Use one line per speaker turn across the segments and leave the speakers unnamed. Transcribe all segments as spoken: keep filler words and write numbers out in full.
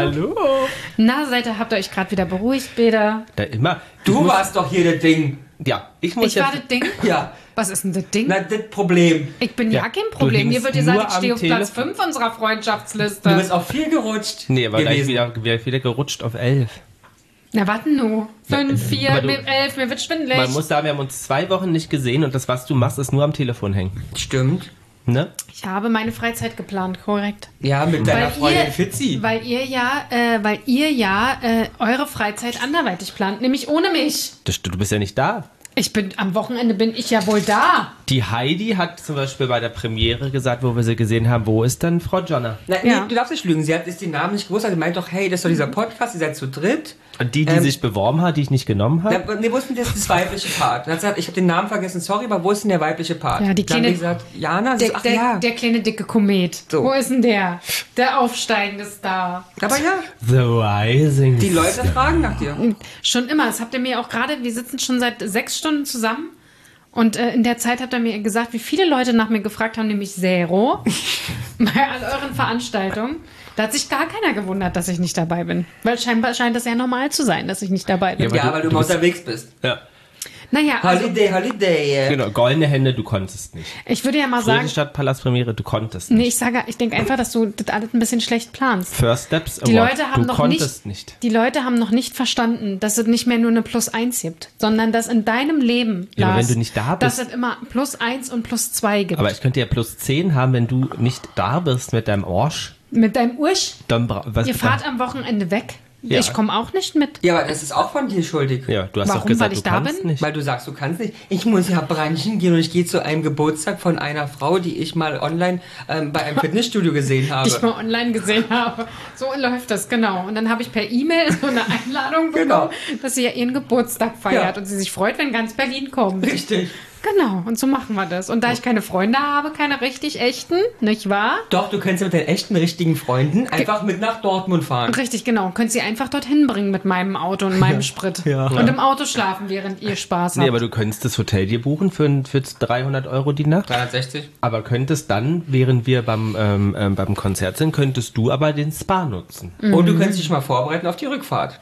Hallo.
Na, seid ihr, habt ihr euch gerade wieder beruhigt, Beda?
Da immer.
Du
musst,
warst doch hier das Ding.
Ja, ich muss
Ich war
jetzt...
das Ding?
Ja.
Was ist denn das Ding?
Na, das Problem.
Ich bin ja,
Ja,
kein
du
Problem. Hier
hängst
wird gesagt,
nur
ich stehe
am
auf Platz
Telefon.
fünf unserer Freundschaftsliste.
Du bist auch viel gerutscht.
Nee, aber gleich
gewesen.
wieder, wieder, wieder gerutscht auf elf.
Na, warten nur. Fünf, vier,
aber du-
mir- elf, mir wird schwindelig.
Man muss sagen, wir haben uns zwei Wochen nicht gesehen und das, was du machst, ist nur am Telefon hängen.
Stimmt.
Ne?
Ich habe meine Freizeit geplant, korrekt.
Ja, mit deiner
Weil
Freundin
ihr,
Fitzi.
weil ihr ja, äh, weil ihr ja äh, eure Freizeit anderweitig plant, nämlich ohne mich.
Das, du bist ja nicht da.
Ich bin, am Wochenende bin ich ja wohl da.
Die Heidi hat zum Beispiel bei der Premiere gesagt, wo wir sie gesehen haben, wo ist denn Frau Jonna?
Na, nee,
Ja.
du darfst nicht lügen. Sie hat ist den Namen nicht gewusst. Also sie meint doch, hey, das ist doch dieser Podcast, ihr seid zu dritt.
Und die, die
Ähm,
sich beworben hat, die ich nicht genommen habe?
Ja, nee, wo ist denn das, das weibliche Part? Dann hat sie gesagt, ich habe den Namen vergessen, sorry, aber wo ist denn der weibliche Part?
Ja, die
Dann haben
kleine-
wir gesagt, Jana, sie
Der,
ist, ach
der,
ja.
der kleine dicke Komet.
So.
Wo ist denn der? Der aufsteigende Star.
Aber ja,
The Rising.
die Leute fragen nach dir.
Schon immer. Das habt ihr mir auch gerade, wir sitzen schon seit sechs Stunden zusammen. Und äh, in der Zeit habt ihr mir gesagt, wie viele Leute nach mir gefragt haben, nämlich Zero, bei all euren Veranstaltungen. Da hat sich gar keiner gewundert, dass ich nicht dabei bin. Weil scheinbar scheint das ja normal zu sein, dass ich nicht dabei bin.
Ja,
Ja,
du-
weil du,
du
mal
bist-
unterwegs bist.
Ja,
Naja, also
Holiday, Holiday.
genau. Goldene Hände, du konntest nicht.
ich würde ja mal sagen,
Friedrichstadt Palast Premiere, du konntest nicht.
nee, ich sage, ich denke einfach, dass du das alles ein bisschen schlecht planst.
First Steps Award,
Die Leute haben
du
noch
konntest
nicht,
nicht.
die Leute haben noch nicht verstanden, dass es nicht mehr nur eine Plus eins gibt, sondern dass in deinem Leben,
Ja, aber
Lars,
wenn du nicht da
dass
bist-
es immer Plus eins und Plus zwei gibt.
Aber ich könnte ja plus zehn haben, wenn du nicht da bist mit deinem Orsch.
Mit deinem Ursch,
Dann bra- was
ihr fahrt am Wochenende weg.
Ja.
Ich komme auch nicht mit.
Ja, aber das ist auch von dir schuldig.
Ja, du hast
Warum?
doch gesagt,
Weil ich
du
da
kannst
bin?
nicht.
Weil du sagst, du kannst nicht. Ich muss ja branchen gehen und ich gehe zu einem Geburtstag von einer Frau, die ich mal online ähm, bei einem Fitnessstudio gesehen habe.
Die ich mal online gesehen habe. So läuft das, genau. Und dann habe ich per E-Mail so eine Einladung bekommen,
Genau.
dass sie ja ihren Geburtstag feiert
Ja.
und sie sich freut, wenn ganz Berlin kommt.
Richtig.
Genau, und so machen wir das. Und da ich keine Freunde habe, keine richtig echten, nicht wahr?
Doch, du kannst mit deinen echten, richtigen Freunden einfach mit nach Dortmund fahren.
Richtig, genau. Könnt sie einfach dorthin bringen mit meinem Auto und meinem Sprit.
Ja.
Und im Auto schlafen, während ihr Spaß habt.
Nee, aber du könntest das Hotel dir buchen für, für dreihundert Euro die Nacht.
dreihundertsechzig.
Aber könntest dann, während wir beim, ähm, ähm, beim Konzert sind, könntest du aber den Spa nutzen.
Und du kannst dich mal vorbereiten auf die Rückfahrt.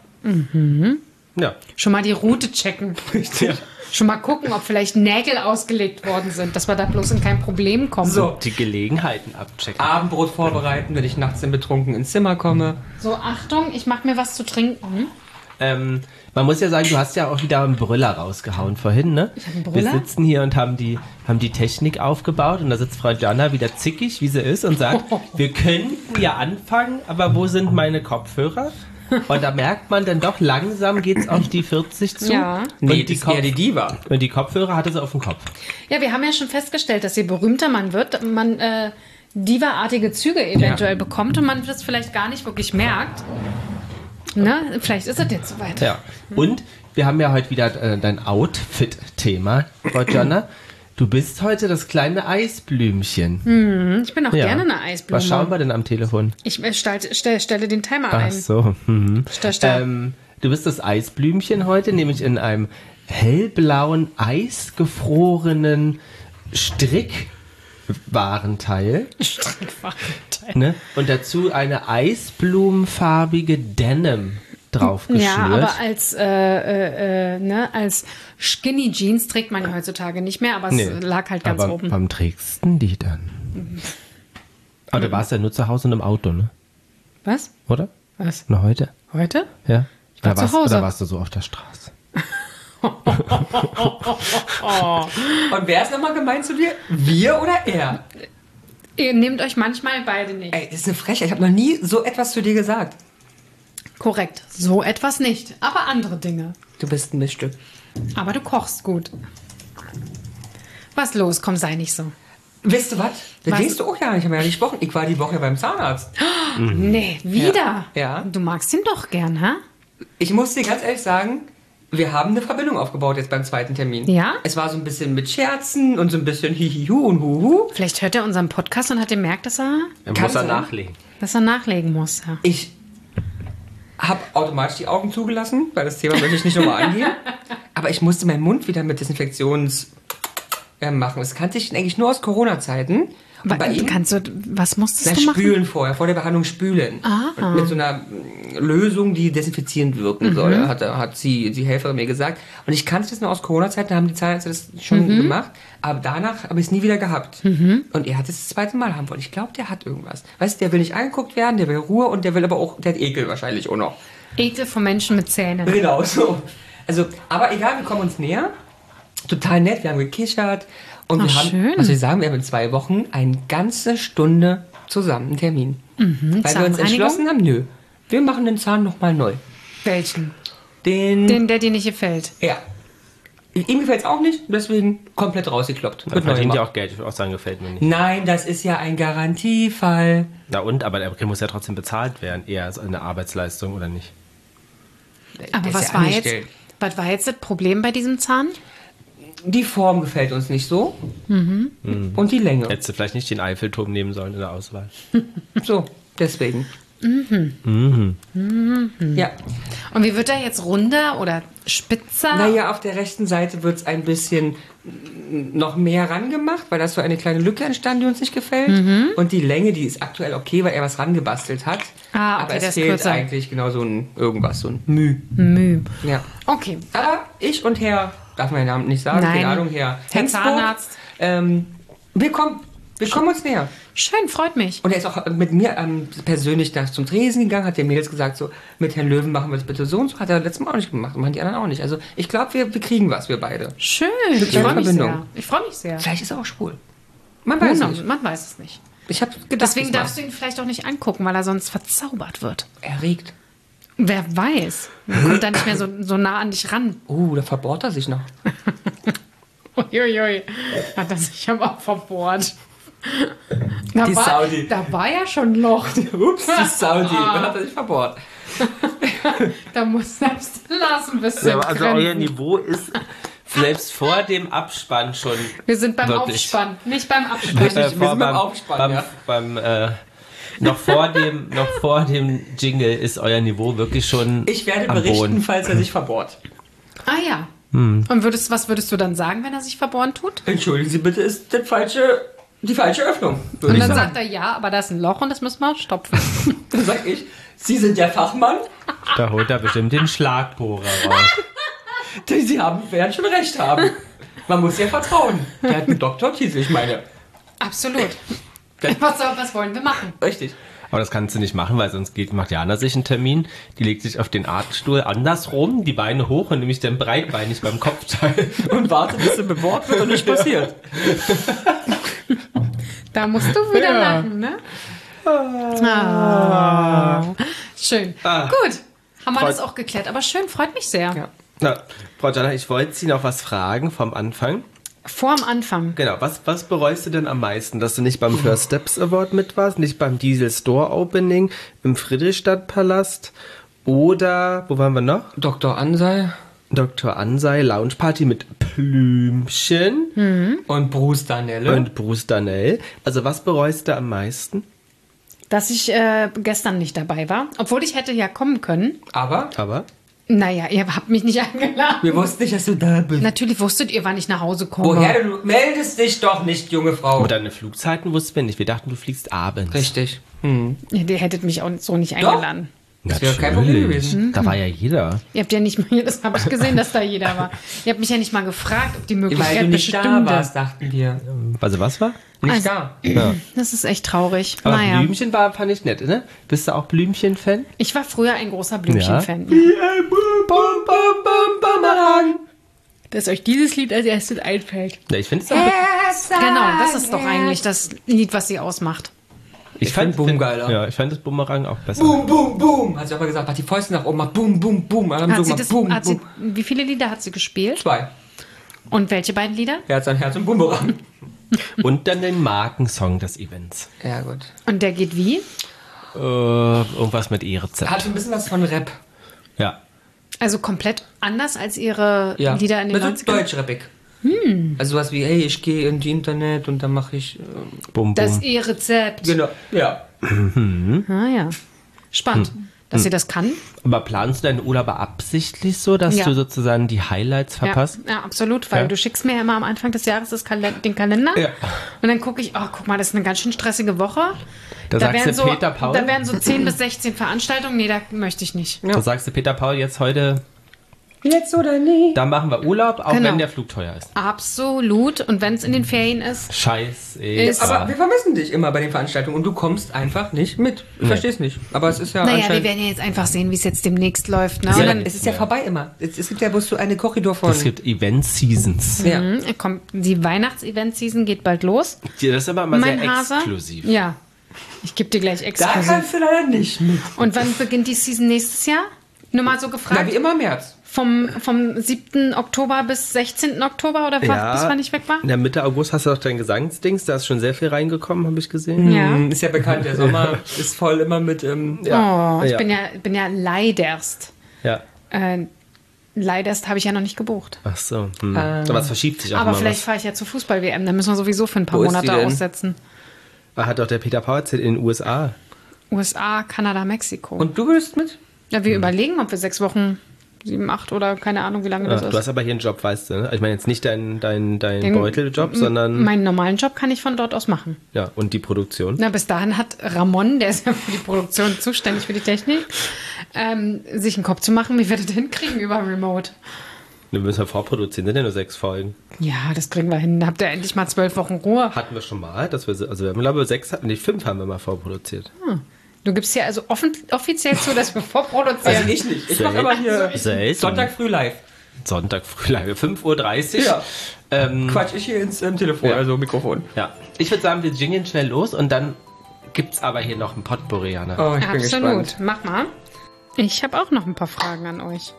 Ja.
Schon mal die Route checken.
ja.
Schon mal gucken, ob vielleicht Nägel ausgelegt worden sind, dass wir da bloß in kein Problem kommen.
So.
Die Gelegenheiten abchecken.
Abendbrot vorbereiten, wenn ich nachts dann betrunken ins Zimmer komme.
So, Achtung, ich mache mir was zu trinken.
Ähm, man muss ja sagen, du hast ja auch wieder einen Brüller rausgehauen vorhin, ne?
Ich hab einen
Wir
Brüller?
sitzen hier und haben die, haben die Technik aufgebaut und da sitzt Frau Jana wieder zickig, wie sie ist, und sagt, wir könnten ja anfangen, aber wo sind meine Kopfhörer? Und da merkt man dann doch, langsam geht's auf die vierzig zu.
Ja.
Und
Nee,
die,
das ist eher
Kopf
die Diva.
und die Kopfhörer hatte sie auf dem Kopf.
Ja, wir haben ja schon festgestellt, dass je berühmter man wird, man äh, Diva-artige Züge eventuell
Ja.
bekommt und man das vielleicht gar nicht wirklich merkt. Ne? Vielleicht ist es jetzt soweit.
Ja. Und wir haben ja heute wieder äh, dein Outfit-Thema, Frau Jana. Du bist heute das kleine Eisblümchen.
Ich bin auch
Ja.
gerne eine Eisblume.
Was schauen wir denn am Telefon?
Ich äh, stell, stell, stelle den Timer
Ach
ein.
so. Mhm.
Stell, stell.
Ähm, du bist das Eisblümchen heute, nämlich in einem hellblauen, eisgefrorenen Strickwarenteil.
Strickwarenteil.
Ne? Und dazu eine eisblumenfarbige Denim draufgeschnürt.
Ja, aber als, äh, äh, äh, ne, als Skinny Jeans trägt man ja heutzutage nicht mehr, aber es
Nee,
lag halt ganz
aber
oben.
Warum trägst du die dann? Aber du warst ja nur zu Hause und im Auto, ne?
Was?
Oder?
Was?
Nur heute?
Heute?
Ja?
war
Oder
zu
warst,
Hause.
Oder warst du so auf der Straße?
Und wer ist nochmal gemeint zu dir? Wir oder er?
Ihr nehmt euch manchmal beide nicht.
Ey, das ist eine Frechheit. Ich habe noch nie so etwas zu dir gesagt.
Korrekt. So etwas nicht. Aber andere Dinge.
Du bist ein Miststück.
Aber du kochst gut. Was los? Komm, sei nicht so.
Weißt du was? Das
Was?
weißt du auch ja nicht. Ich habe ja gesprochen. Ich war die Woche beim Zahnarzt.
Nee, wieder?
Ja.
Du magst ihn doch gern, ha?
Ich muss dir ganz ehrlich sagen, wir haben eine Verbindung aufgebaut jetzt beim zweiten Termin.
Ja?
Es war so ein bisschen mit Scherzen und so ein bisschen hihihu und huhu.
Vielleicht hört er unseren Podcast und hat gemerkt, dass er,
Dann
Kann
muss er
sein.
nachlegen.
dass er nachlegen muss. Ja.
Ich habe automatisch die Augen zugelassen, weil das Thema möchte ich nicht nochmal angehen. Aber ich musste meinen Mund wieder mit Desinfektions äh, machen. Das kannte ich eigentlich nur aus Corona-Zeiten.
Wa-
bei ihm?
Kannst du, was musstest
Na,
du machen?
spülen vorher, vor der Behandlung spülen.
Ah.
Und mit so einer mm, Lösung, die desinfizierend wirken
Mhm.
soll, hat, hat sie, die Helferin mir gesagt. Und ich kannte das noch aus Corona-Zeiten, da haben die Zahnärzte das schon
Mhm.
gemacht. Aber danach habe ich es nie wieder gehabt. Und er hat es das zweite Mal haben wollen. Ich glaube, der hat irgendwas. Weißt du, der will nicht angeguckt werden, der will Ruhe und der will aber auch, der hat Ekel wahrscheinlich auch noch.
Ekel von Menschen mit Zähnen.
Genau, so. Also, aber egal, wir kommen uns näher. Total nett, wir haben gekichert. Und
Ach,
wir haben,
schön.
was wir sagen, wir haben in zwei Wochen eine ganze Stunde zusammen einen Termin. Weil wir uns
Zahnreinigung?
entschlossen haben, nö, wir machen den Zahn nochmal neu.
Welchen?
Den,
Den, der dir nicht gefällt.
ja. Ihm gefällt es auch nicht, deswegen komplett rausgekloppt.
Man
Wird neu
verdient ja
gemacht.
auch Geld. Ich würde auch sagen, gefällt mir nicht.
Nein, das ist ja ein Garantiefall.
Na und, aber der muss ja trotzdem bezahlt werden. Eher als eine Arbeitsleistung oder nicht?
Aber
Der ist
was
ja
war jetzt,
angestellt.
was war jetzt das Problem bei diesem Zahn?
Die Form gefällt uns nicht so. Und die Länge.
Hättest du vielleicht nicht den Eiffelturm nehmen sollen in der Auswahl.
So, deswegen. Ja.
Und wie wird er jetzt runder oder spitzer?
Naja, auf der rechten Seite wird es ein bisschen noch mehr rangemacht, weil da ist so eine kleine Lücke entstanden, die uns nicht gefällt. Und die Länge, die ist aktuell okay, weil er was rangebastelt hat.
Ah, okay,
aber
der
es
ist
fehlt
kürzer.
eigentlich genau so ein irgendwas, so ein Müh.
Müh.
Ja.
Okay.
Aber ich und Herr, darf man den Namen nicht sagen,
Nein.
keine Ahnung, Herr
Herr
Hensburg,
Zahnarzt.
Ähm, wir kommen, wir kommen uns näher.
Schön, freut mich.
Und er ist auch mit mir ähm, persönlich nach zum Tresen gegangen, hat den Mädels gesagt, so, mit Herrn Löwen machen wir das bitte so und so. Hat er letztes Mal auch nicht gemacht und machen die anderen auch nicht. Also ich glaube, wir, wir kriegen was, wir beide.
Schön. Ich
kleine
freue mich
Verbindung.
sehr. Ich freue mich sehr.
Vielleicht ist er auch schwul. Man weiß
Genau,
nicht.
man weiß es nicht.
Ich habe gedacht,
Deswegen
diesmal.
darfst du ihn vielleicht auch nicht angucken, weil er sonst verzaubert wird.
Erregt.
Wer weiß. Man kommt da nicht mehr so, so nah an dich ran.
Oh, da verbohrt er sich noch.
Uiuiui. Hat er sich aber auch verbohrt. Da
Die
war,
Saudi.
Da war ja schon ein Loch.
Ups, die Saudi. Dann hat er sich verbohrt.
Da muss selbst Lars ein bisschen
also
grinsen.
euer Niveau ist selbst vor dem Abspann schon.
Wir sind beim
Wirklich.
Aufspann, nicht beim Abspann.
Richtig. wir
Äh,
sind
vor,
beim
beim,
Aufspann,
beim,
ja.
beim äh, noch vor dem noch vor dem Jingle ist euer Niveau wirklich schon
Ich werde
am
berichten,
Boden.
falls er sich verbohrt.
Ah ja.
Hm.
Und würdest, was würdest du dann sagen, wenn er sich verbohren tut?
Entschuldigen Sie bitte, ist das falsche, die falsche Öffnung, würde
Und
ich
dann
sagen.
sagt er, ja, aber da ist ein Loch und das müssen wir stopfen.
Dann sag ich, Sie sind der Fachmann.
Da holt er bestimmt den Schlagbohrer raus.
Sie haben, werden schon recht haben. Man muss ja vertrauen. Der hat einen Doktortitel, ich meine.
Absolut. Was, soll- was wollen wir machen?
Richtig.
Aber das kannst du nicht machen, weil sonst geht, macht Jana sich einen Termin. Die legt sich auf den Artstuhl andersrum, die Beine hoch und nämlich dann breitbeinig beim Kopfteil.
Und warte, bis sie beworben wird und nichts passiert.
Da musst du wieder
Ja.
lachen, ne? Ah. Schön.
Ah.
Gut. Haben wir
Freut-
das auch geklärt. Aber schön, freut mich sehr.
Ja.
Na, Frau Jana, ich wollte Sie noch was fragen vom Anfang.
Vor dem Anfang.
Genau, was, was bereust du denn am meisten, dass du nicht beim First Steps Award mit warst, nicht beim Diesel Store Opening im Friedrichstadtpalast oder, wo waren wir noch?
Doktor Ansei
Doktor Ansei Lounge Party mit Blümchen
und Bruce Danelle.
und Bruce Danell. Also was bereust du am meisten?
Dass ich äh, gestern nicht dabei war. Obwohl ich hätte ja kommen können.
Aber
Aber
Naja, ihr habt mich nicht eingeladen.
wir wussten nicht, dass du da bist.
Natürlich wusstet ihr, wann ich nach Hause komme.
Woher du meldest dich doch nicht, junge Frau.
aber deine Flugzeiten wussten wir nicht. Wir dachten, du fliegst abends.
Richtig. Hm.
Ja, ihr hättet mich auch so nicht eingeladen.
Das wäre kein Problem gewesen.
Da war ja jeder.
Ihr habt ja nicht mal, das habe ich gesehen, dass da jeder war. Ihr habt mich ja nicht mal gefragt, ob die
Weil
Möglichkeit
du nicht da
bestünde.
warst, dachten wir.
Also was war?
Nicht
Also-
da.
Ja.
Das ist echt traurig.
Aber
naja,
Blümchen war, fand ich nett, ne? Bist du auch Blümchen-Fan?
ich war früher ein großer Blümchen-Fan.
Ja.
Dass euch dieses Lied als erstes einfällt.
Ja, ich finde es auch.
Genau, das ist doch eigentlich das Lied, was sie ausmacht.
Ich,
find Boom geiler.
Ja, ich fand das Bumerang auch besser.
Boom, boom, boom. Hat sie aber gesagt, hat die Fäuste nach oben, macht boom, boom, boom. Dann
Hat
so
sie
gemacht,
das,
boom,
hat sie,
boom.
wie viele Lieder hat sie gespielt?
Zwei.
Und welche beiden Lieder?
Herz an Herz und Boomerang.
Und dann den Markensong des Events.
Ja, gut.
Und der geht wie?
Äh, irgendwas mit E-Rezept.
Hat ein bisschen was von Rap.
Ja.
Also komplett anders als ihre
Ja.
Lieder in den
Also
neunzigern?
Deutsch-Rappig. Hm. Also sowas wie, hey, ich gehe in die Internet und dann mache ich... Ähm,
Bum,
Das
bum.
E-Rezept.
genau. Ja.
Ah ja. Spannend.
Hm.
dass sie das kann.
Aber planst du deinen Urlaub absichtlich so, dass
Ja.
du sozusagen die Highlights verpasst?
Ja, ja, absolut, weil
Ja.
du schickst mir ja immer am Anfang des Jahres das Kalen- den Kalender
Ja.
und dann gucke ich, oh, guck mal, das ist eine ganz schön stressige Woche.
Da sagst
wären
du
so,
Peter Paul.
Da wären so zehn bis sechzehn Veranstaltungen. Nee, da möchte ich nicht.
Da sagst du Peter Paul jetzt heute,
Jetzt oder nie.
da machen wir Urlaub, auch
Genau.
wenn der Flug teuer ist.
Absolut. Und wenn es in den Ferien ist,
Scheiß.
Ist-
Aber wir vermissen dich immer bei den Veranstaltungen und du kommst einfach nicht mit. Ich versteh's nicht. Aber es ist ja
naja, wir
anscheinend...
werden ja jetzt einfach sehen, wie es jetzt demnächst läuft. Ne?
Ja,
Und dann
es ist ja, vorbei immer. Es, es gibt ja bloß so eine Korridor von...
Es gibt Event-Seasons.
ja.
Mhm, kommt, die Weihnachts-Event-Season geht bald los.
Das ist aber immer
mein
sehr
Hase.
exklusiv.
Ja. Ich gebe dir gleich
Da
exklusiv.
kannst du leider nicht mit.
Und wann beginnt die Season nächstes Jahr? Nur mal so
Na,
gefragt.
wie immer im März.
Vom, vom siebten Oktober bis sechzehnten Oktober oder was, bis wann ich weg war?
In der Mitte August hast du doch dein Gesangsdings, da ist schon sehr viel reingekommen, habe ich gesehen.
Ja.
Hm, Ist ja bekannt, der Sommer ist voll immer mit... Ähm,
Ja.
Oh, ich
Ja.
bin ja, bin ja leiderst.
Ja.
Äh, leiderst habe ich ja noch nicht gebucht.
Ach so. Hm. Aber es verschiebt sich auch
Aber
immer
vielleicht
was.
fahre ich ja zur Fußball-W M. Da müssen wir sowieso für ein paar
Wo ist die
Monate
denn?
aussetzen.
Hat doch der Peter Paul erzählt in den U S A.
U S A, Kanada, Mexiko.
Und du willst mit?
ja, wir überlegen, ob wir sechs Wochen, sieben, acht oder keine Ahnung, wie lange das
Ja,
ist.
du hast aber hier einen Job, weißt du, ne? Ich meine jetzt nicht deinen dein, dein
Den-
Beuteljob, sondern
Meinen normalen Job kann ich von dort aus machen.
ja, und die Produktion.
Na, bis dahin hat Ramon, der ist ja für die Produktion zuständig, für die Technik, ähm, sich einen Kopf zu machen, wie wir das hinkriegen über Remote.
Wir müssen ja vorproduzieren, sind ja nur sechs Folgen.
Ja, das kriegen wir hin. Da habt ihr endlich mal zwölf Wochen Ruhe.
Hatten wir schon mal, dass wir, also wir haben glaube ich sechs, nicht fünf haben wir mal vorproduziert.
Du gibst ja also offen, offiziell zu, dass wir vorproduzieren.
Also ich nicht. Ich mache immer hier
Selten.
Sonntag früh live.
Sonntag früh live, fünf Uhr dreißig.
Ja.
Ähm,
Quatsch, ich hier ins ähm, Telefon,
Ja.
also Mikrofon.
ja. Ich würde sagen, wir jingeln schnell los und dann gibt's aber hier noch ein Potpourri, Jana.
Oh, ich bin
Absolut.
gespannt.
Mach mal. Ich habe auch noch ein paar Fragen an euch.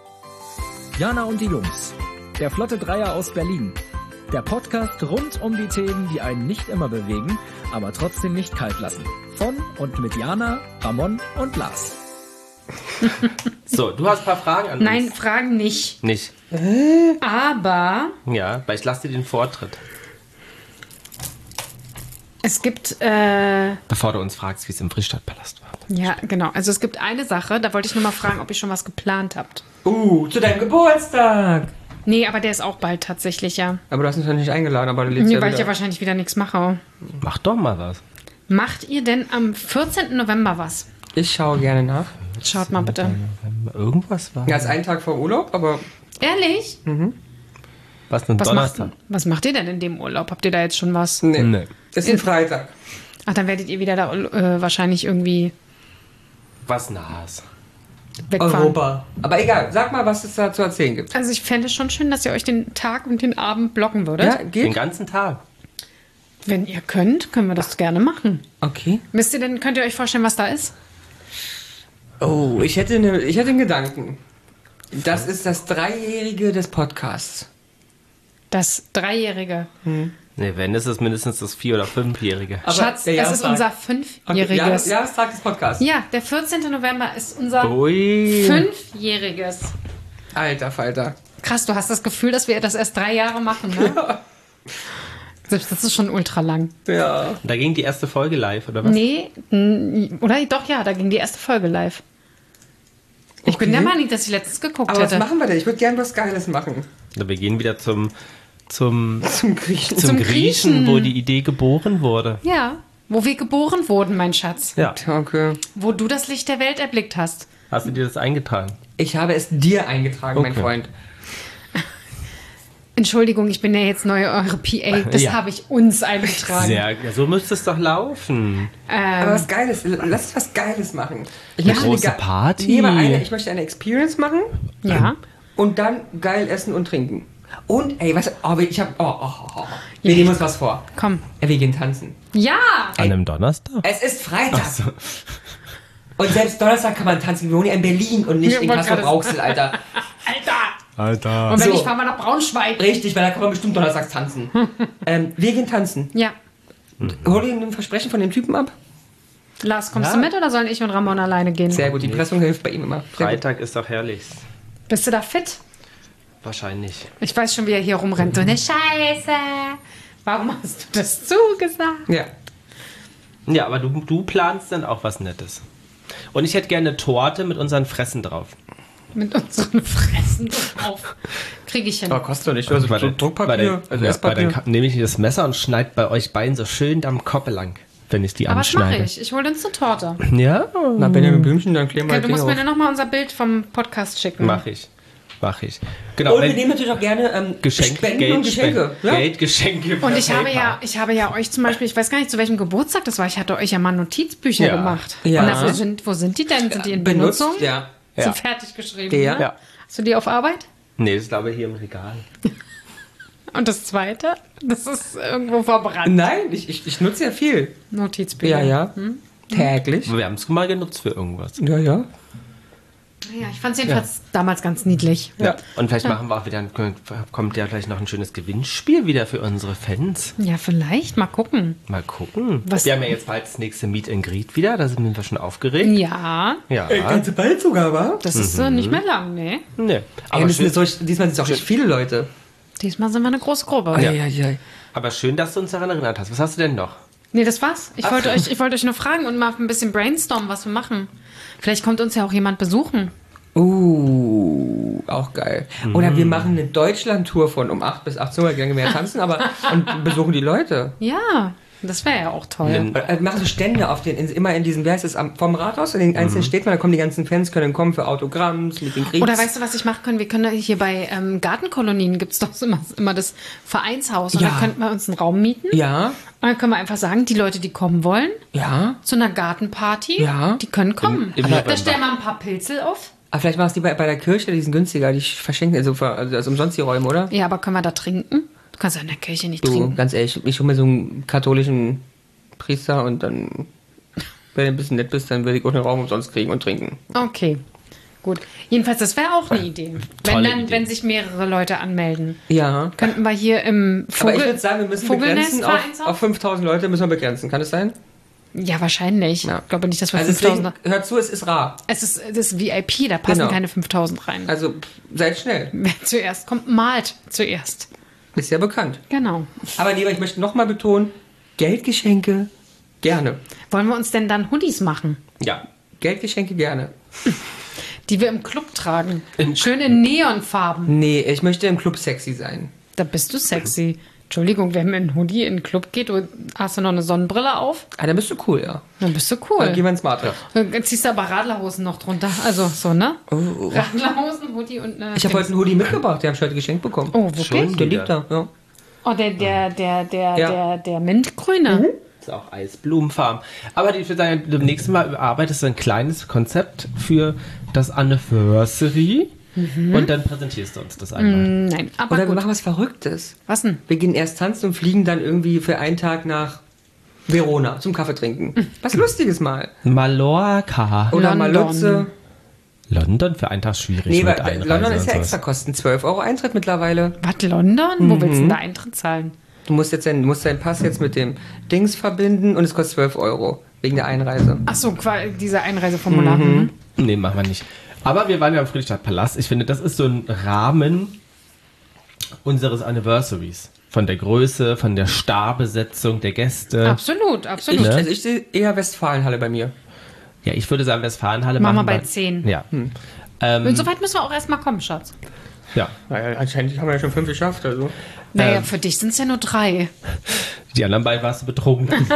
Jana und die Jungs. Der Flotte Dreier aus Berlin. Der Podcast rund um die Themen, die einen nicht immer bewegen, aber trotzdem nicht kalt lassen. Von und mit Jana, Ramon und Lars.
So, du hast ein paar Fragen an
Nein,
uns.
Fragen nicht.
Nicht.
Aber
Ja, weil ich lasse dir den Vortritt.
es gibt, äh,
Bevor du uns fragst, wie es im Friedstadtpalast war.
ja, genau. Also es gibt eine Sache, da wollte ich nur mal fragen, ob ihr schon was geplant habt.
Uh, zu deinem Geburtstag.
Nee, aber der ist auch bald tatsächlich, ja.
Aber du hast uns ja nicht eingeladen, aber du lädst
Nee,
ja
weil ich ja
wieder.
wahrscheinlich wieder nichts mache.
Mach doch mal was.
Macht ihr denn am vierzehnten November was?
Ich schaue gerne nach.
Schaut mal bitte.
Irgendwas war.
Ja, ist ein Tag vor Urlaub, aber
Ehrlich?
Was ein
Was macht,
Donnerstag?
was macht ihr denn in dem Urlaub? Habt ihr da jetzt schon was?
nee.
Nee.
Ist ein Freitag.
Ach, dann werdet ihr wieder da äh, wahrscheinlich irgendwie
Was Nahes.
wegfahren.
Europa. Aber egal, sag mal, was es da zu erzählen gibt.
Also ich fände es schon schön, dass ihr euch den Tag und den Abend blocken würdet.
Ja,
Den
geht?
ganzen Tag.
Wenn ihr könnt, können wir das gerne machen.
Okay.
Wisst ihr denn, könnt ihr euch vorstellen, was da ist?
Oh, ich hätte, eine, ich hätte einen Gedanken. Das ist das Dreijährige des Podcasts.
Das Dreijährige.
Nee, wenn, ist es mindestens das Vier- oder Fünfjährige.
Aber
Schatz,
der
es ist
Jahrestag.
unser
Okay,
Fünfjähriges.
Jahres, Jahrestag des Podcasts.
Ja, der vierzehnten November ist unser
Ui.
Fünfjähriges.
Alter Falter.
Krass, du hast das Gefühl, dass wir das erst drei Jahre machen, ne? Selbst das ist schon ultra lang.
Ja.
Da ging die erste Folge live, oder was?
Nee, n- oder doch, ja, da ging die erste Folge live. Ich bin
Okay.
der Meinung, dass ich letztens geguckt
Aber was
hätte.
machen wir denn? Ich würde gerne was Geiles machen.
Na, Wir gehen wieder zum, zum,
Zum Griechen.
zum,
Zum
Griechen,
Griechen.
wo die Idee geboren wurde.
Ja, wo wir geboren wurden, mein Schatz.
Ja.
Okay.
Wo du das Licht der Welt erblickt hast.
Hast du dir das eingetragen?
Ich habe es dir eingetragen, mein
Okay.
Freund.
Entschuldigung, ich bin ja jetzt neu eure P A. Das
Ja.
habe ich uns eingetragen.
Sehr, ja, so müsste es doch laufen.
Aber was Geiles. Lass uns was Geiles machen. Ich
Eine
möchte
große
ge-
Party.
Nee, aber eine, ich möchte eine Experience machen
Ja.
und dann geil essen und trinken. Und, ey, was? Oh, ich hab. Oh, oh, oh, oh. Wir nehmen uns was vor.
Komm.
Ey, wir gehen tanzen.
Ja!
An einem Donnerstag?
Es ist Freitag. Und selbst Donnerstag kann man tanzen. Wir wohnen ja in Berlin und nicht
Ja,
in
wollte
Kassel-Brauxel, Alter.
Alter!
Alter.
Und wenn
So.
ich fahre mal nach Braunschweig.
Richtig, weil da kann man bestimmt donnerstags tanzen. ähm, wir gehen tanzen.
Ja.
Hol dir ein Versprechen von dem Typen ab.
Lars, kommst
Ja.
du mit oder sollen ich und Ramon alleine gehen?
Sehr gut, die Pressung hilft bei ihm immer. Sehr gut.
Freitag ist doch herrlich.
Bist du da fit?
Wahrscheinlich.
Ich weiß schon, wie er hier rumrennt. So eine Scheiße. Warum hast du das zugesagt?
Ja.
Ja, aber du, du planst dann auch was Nettes. Und ich hätte gerne eine Torte mit unseren Fressen drauf.
Mit unseren Fressen drauf. Kriege ich hin.
Aber kostet doch nicht. Also
Warte,
so Druckpapier,
warte,
also
ja,
Esspapier.
Dann nehme ich das Messer und schneide bei euch beiden so schön am Kopf lang, wenn ich die
Aber das mache
anschneide.
ich. Ich hole uns eine Torte.
Ja,
Na, Benjamin Blümchen, dann klären wir
Okay, du musst
Dinge
mir
auf.
nur noch mal unser Bild vom Podcast schicken.
mache ich. Mache ich. Genau,
Und wir
wenn
nehmen natürlich auch gerne ähm,
Geschenke,
Spenden
Geld,
und Geschenke.
Spenden,
Ja?
Geld, Geschenke.
Und
per
ich habe
PayPal.
ja, ich habe ja euch zum Beispiel, ich weiß gar nicht, zu welchem Geburtstag das war, ich hatte euch ja mal Notizbücher
Ja.
gemacht.
Ja.
Und dafür sind, wo sind die denn? Sind die in
Benutzt,
Benutzung?
ja.
Sind
Ja.
fertig geschrieben,
Der.
ne?
Ja.
Hast du die auf Arbeit?
Nee, das ist glaube ich hier im Regal.
Und das zweite? Das ist irgendwo verbrannt.
Nein, ich, ich, ich nutze ja viel.
Notizbücher.
Ja, ja. Täglich.
Wir haben es mal genutzt für irgendwas.
Ja, ja.
Ja, ich fand es jedenfalls damals ganz niedlich.
Ja. Und vielleicht machen wir auch wieder, ein, kommt ja gleich noch ein schönes Gewinnspiel wieder für unsere Fans.
Ja, vielleicht. Mal gucken.
Mal gucken.
Was-
Wir haben ja jetzt bald das nächste Meet and Greet wieder, da sind wir schon aufgeregt.
Ja,
Ja.
Ganze bald sogar, wa?
das ist äh, nicht mehr lang, ne?
Nee.
Aber
Aber,
müssen
schön,
wir solch, diesmal sind es auch nicht viele Leute.
Diesmal sind wir eine große Gruppe.
Ja.
ja, ja.
aber schön, dass du uns daran erinnert hast. Was hast du denn noch?
Nee, das war's. Ich
Ach.
wollte euch, ich wollte euch nur fragen und mal ein bisschen brainstormen, was wir machen. Vielleicht kommt uns ja auch jemand besuchen.
Uh, auch geil. Oder wir machen eine Deutschland-Tour von um acht bis achtzehn Uhr, gerne mehr tanzen, aber und besuchen die Leute.
Ja, das wäre ja auch toll.
Nimm-
Äh, machen so Stände auf den, in, immer in diesem, wie heißt das, am- vom Rathaus, in den einzelnen Städten, da kommen die ganzen Fans, können kommen für Autogramms, mit den Kriegs.
Oder weißt du, was ich machen können? Wir können hier bei ähm, Gartenkolonien gibt es doch immer, immer das Vereinshaus. Und
Ja.
da könnten wir uns einen Raum mieten.
Ja,
Und dann können wir einfach sagen, die Leute, die kommen wollen,
ja.
zu einer Gartenparty,
Ja.
die können kommen.
Im- im
da
November.
stellen wir ein paar Pilze auf.
Aber vielleicht machen es die bei, bei der Kirche, die sind günstiger, die verschenken, also, für, also, also umsonst die Räume, oder?
Ja, aber können wir da trinken? Du kannst ja in der Kirche nicht
Du,
trinken.
ganz ehrlich, ich hole mir so einen katholischen Priester und dann, wenn du ein bisschen nett bist, dann würde ich auch einen Raum umsonst kriegen und trinken.
Okay, gut. Jedenfalls, das wäre auch eine Idee. Wenn
Tolle
dann,
Idee.
wenn sich mehrere Leute anmelden.
Ja.
Könnten wir hier im
Aber ich
Vogel,
würde sagen, wir müssen begrenzen auf,
Vogelnestvereinshaus?
auf fünftausend Leute müssen wir begrenzen. Kann das sein?
Ja, wahrscheinlich.
Ja.
Ich glaube nicht, dass wir
Also deswegen,
fünftausend...
hört zu, es ist rar.
Es ist das ist V I P, da passen
Genau.
keine fünftausend rein.
Also pff, seid schnell.
Wer zuerst kommt, malt zuerst.
Ist ja bekannt.
Genau.
Aber lieber, ich möchte nochmal betonen, Geldgeschenke gerne.
Wollen wir uns denn dann Hoodies machen,
Ja.
Geldgeschenke gerne.
die wir im Club tragen? Schön in Neonfarben.
Nee, ich möchte im Club sexy sein.
Da bist du sexy. Entschuldigung, wenn man in einen Hoodie in den Club geht und hast du noch eine Sonnenbrille auf,
Ah, dann bist du cool, ja.
dann bist du
Dann
cool.
gehen wir ins Smart.
Dann ziehst du aber Radlerhosen noch drunter. Also so, ne? Radlerhosen, Hoodie und eine...
Ich habe heute einen Hoodie mitgebracht, den habe ich heute geschenkt bekommen.
Oh, wirklich?
Schon?
Der liegt da, ja.
Oh, der, der, der, der,
Ja.
der, der Mintgrüne.
Ist auch Eisblumenfarben. Aber ich würde sagen, beim nächsten Mal überarbeitest du ein kleines Konzept für das Anniversary und dann präsentierst du uns das einmal.
Nein, aber
Oder wir
gut.
machen was Verrücktes.
Was denn?
Wir gehen erst tanzen und fliegen dann irgendwie für einen Tag nach Verona zum Kaffee trinken. Was Lustiges mal.
Mallorca.
Oder
London.
Malotze.
London für einen Tag schwierig
Nee,
mit
weil
Einreise
London ist
und
ja
sowas.
extra Kosten. zwölf Euro Eintritt mittlerweile.
Was, London? Wo willst du denn da Eintritt zahlen?
Du musst jetzt deinen, du musst deinen Pass jetzt mit dem Dings verbinden und es kostet zwölf Euro. Wegen der Einreise.
Ach so, qua- diese Einreiseformular. Mhm.
Nee, machen wir nicht. Aber wir waren ja im Friedrichstadtpalast. Ich finde, das ist so ein Rahmen unseres Anniversaries. Von der Größe, von der Starbesetzung der Gäste.
Absolut,
Ich,
absolut.
also ich sehe eher Westfalenhalle bei mir.
Ja, ich würde sagen, Westfalenhalle
Machen wir
machen
bei zehn.
Ja. Ähm,
Und so weit müssen wir auch erstmal kommen, Schatz.
ja.
Naja, anscheinend haben wir ja schon fünf geschafft. Also.
Naja,
Ähm.
für dich sind es ja nur drei.
Die anderen beiden warst du betrunken.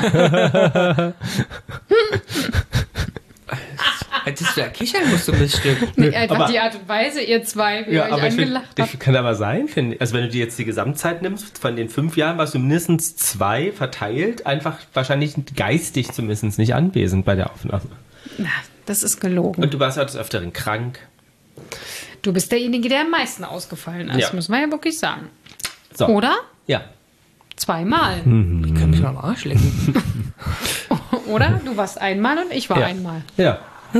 Das ist ja kichern musst du ein bisschen.
Nee, einfach
aber-
die Art und Weise, ihr zwei, wie ihr
Ja,
euch
aber ich find,
angelacht
das
habt.
kann aber sein, finde ich. Also wenn du dir jetzt die Gesamtzeit nimmst, von den fünf Jahren warst du mindestens zwei verteilt, einfach wahrscheinlich geistig zumindest nicht anwesend bei der Aufnahme.
Na, das ist gelogen.
Und du warst ja des Öfteren krank.
Du bist derjenige, der am meisten ausgefallen ist,
Ja.
muss man ja wirklich sagen.
So.
Oder?
Ja.
Zweimal.
Ich kann mich mal am Arsch lecken.
Oder? Du warst einmal und ich war
Ja.
einmal.
Ja.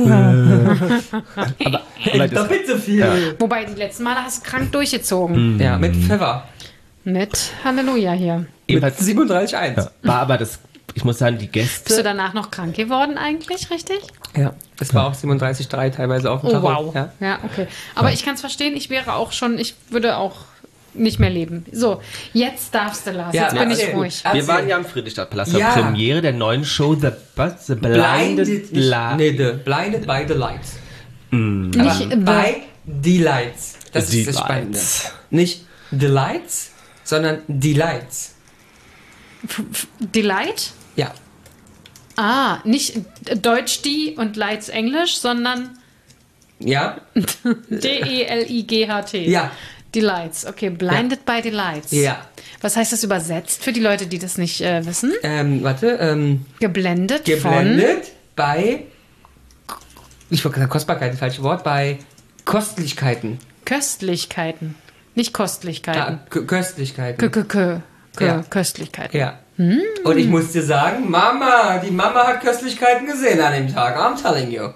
aber, aber das,
so viel.
Wobei, die letzten Male hast du krank durchgezogen.
Ja, mit Pfeffer.
Mit Halleluja hier.
Mit
ebenfalls
siebenunddreißig Komma eins.
ja, war aber das, ich muss sagen, die
Bist du
Gäste.
danach noch krank geworden eigentlich, richtig?
Ja, das war auch siebenunddreißig Komma drei teilweise auf dem
Oh,
Tacho.
wow.
Ja.
Ja, okay. Aber ich kann es verstehen, ich wäre auch schon, ich würde auch nicht mehr leben. So, jetzt darfst du, Lars.
Ja,
jetzt bin
erzähl.
ich ruhig.
Erzähl.
Wir waren ja am Friedrichstadtpalast
Ja.
zur Premiere der neuen Show The, was? The Blinded,
Blinded,
La-
nee, the, blinded by the lights.
Nicht
Aber
the,
by the lights. Das
The
ist das Spannende.
Lights.
Nicht the lights, sondern die lights.
Delight?
Ja.
Ah, nicht Deutsch die und Lights Englisch, sondern
Ja?
D E L I G H T.
Ja.
Delights. Okay, Blinded by Delights.
Ja.
Was heißt das übersetzt für die Leute, die das nicht äh, wissen?
Ähm, warte, ähm,
Geblendet,
geblendet bei, ich wollte gerade Kostbarkeit, das falsche Wort, bei Kostlichkeiten.
von Köstlichkeiten. Nicht Kostlichkeiten.
Ja, K- Köstlichkeiten.
Kö, kö, kö, kö,
Ja.
Köstlichkeiten.
Ja. Und ich muss dir sagen, Mama, die Mama hat Köstlichkeiten gesehen an dem Tag. I'm telling you.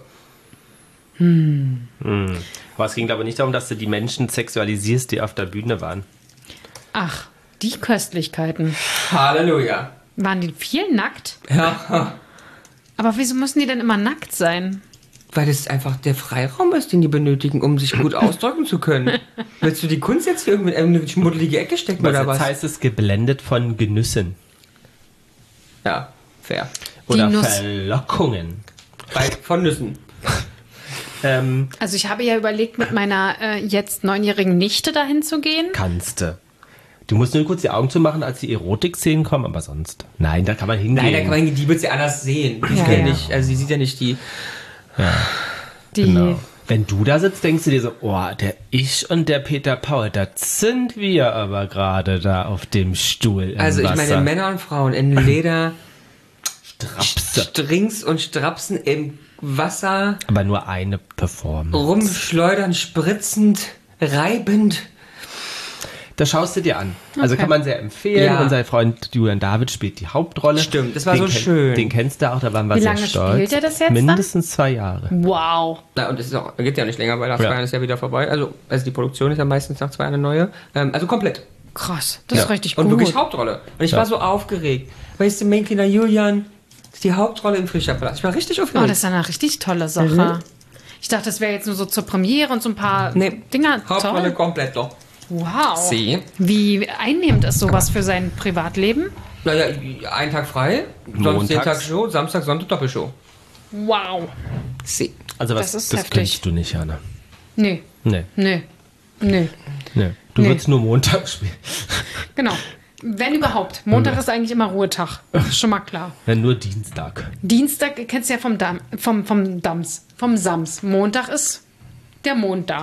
Aber es ging glaube ich nicht darum, dass du die Menschen sexualisierst, die auf der Bühne waren.
Ach, die Köstlichkeiten.
Halleluja.
Waren die viel nackt?
Ja,
Aber wieso müssen die denn immer nackt sein?
weil es einfach der Freiraum ist, den die benötigen, um sich gut ausdrücken zu können. Willst du die Kunst jetzt hier irgendwie in eine schmuddelige Ecke stecken
Was
oder
jetzt
was?
heißt es geblendet von Genüssen
Ja, fair.
oder
Nuss.
Verlockungen.
Bei, von Nüssen.
Ähm,
Also ich habe ja überlegt, mit meiner äh, jetzt neunjährigen Nichte dahin zu gehen.
kannst du. Du musst nur kurz die Augen zumachen, als die Erotik-Szenen kommen, aber sonst. Nein, da kann man hingehen.
Nein, da kann man, die wird sie anders sehen. Die
Ja,
sieht ja
ja.
nicht, also sie sieht ja nicht die.
Die,
Genau. Wenn du da sitzt, denkst du dir so, oh, der ich und der Peter Paul, das sind wir aber gerade da auf dem Stuhl im
Also ich
Wasser.
meine Männer und Frauen in Leder,
Strapse.
Strings und Strapsen im Wasser
Aber nur eine Performance.
rumschleudern, spritzend, reibend.
Das schaust du dir an. Also
Okay.
kann man sehr empfehlen.
Ja.
Unser Freund Julian David spielt die Hauptrolle.
Stimmt, das war
den
so schön.
Den kennst du auch, da waren wir
Wie
sehr
lange
stolz.
spielt er das jetzt dann?
Mindestens zwei Jahre.
wow.
Na, und das ist auch, geht ja nicht länger, weil nach
Ja.
zwei Jahren ist ja wieder vorbei. Also, also die Produktion ist ja meistens nach zwei Jahren eine neue. Ähm, also komplett.
Krass. Das
Ja.
ist richtig
Und
gut.
wirklich Hauptrolle. Und ich
Ja.
war so aufgeregt. Weißt du, mein kleiner Julian, das ist die Hauptrolle im Friedrichstadtpalast. Ich war richtig
Oh,
aufgeregt.
das ist eine richtig tolle Sache.
Mhm.
Ich dachte, das wäre jetzt nur so zur Premiere und so ein paar
Nee.
Dinger.
Hauptrolle
Toll.
komplett doch.
Wow.
Sie.
Wie einnehmend ist sowas für sein Privatleben?
Naja, einen Tag frei, sonst den
Montags.
Tag Show, Samstag, Sonntag Doppelshow.
Wow.
Sie.
Also was,
Das ist
das
heftig.
könntest du nicht, Jana.
Nee,
Nee,
nee, nee.
nee. Du
Nee.
würdest nur Montag spielen.
Genau. Wenn überhaupt. Montag ist eigentlich immer Ruhetag. Ist schon mal klar.
Ja, nur Dienstag.
Dienstag kennst du ja vom, Dam, vom, vom Dams, vom Sams. Montag ist der Mond da.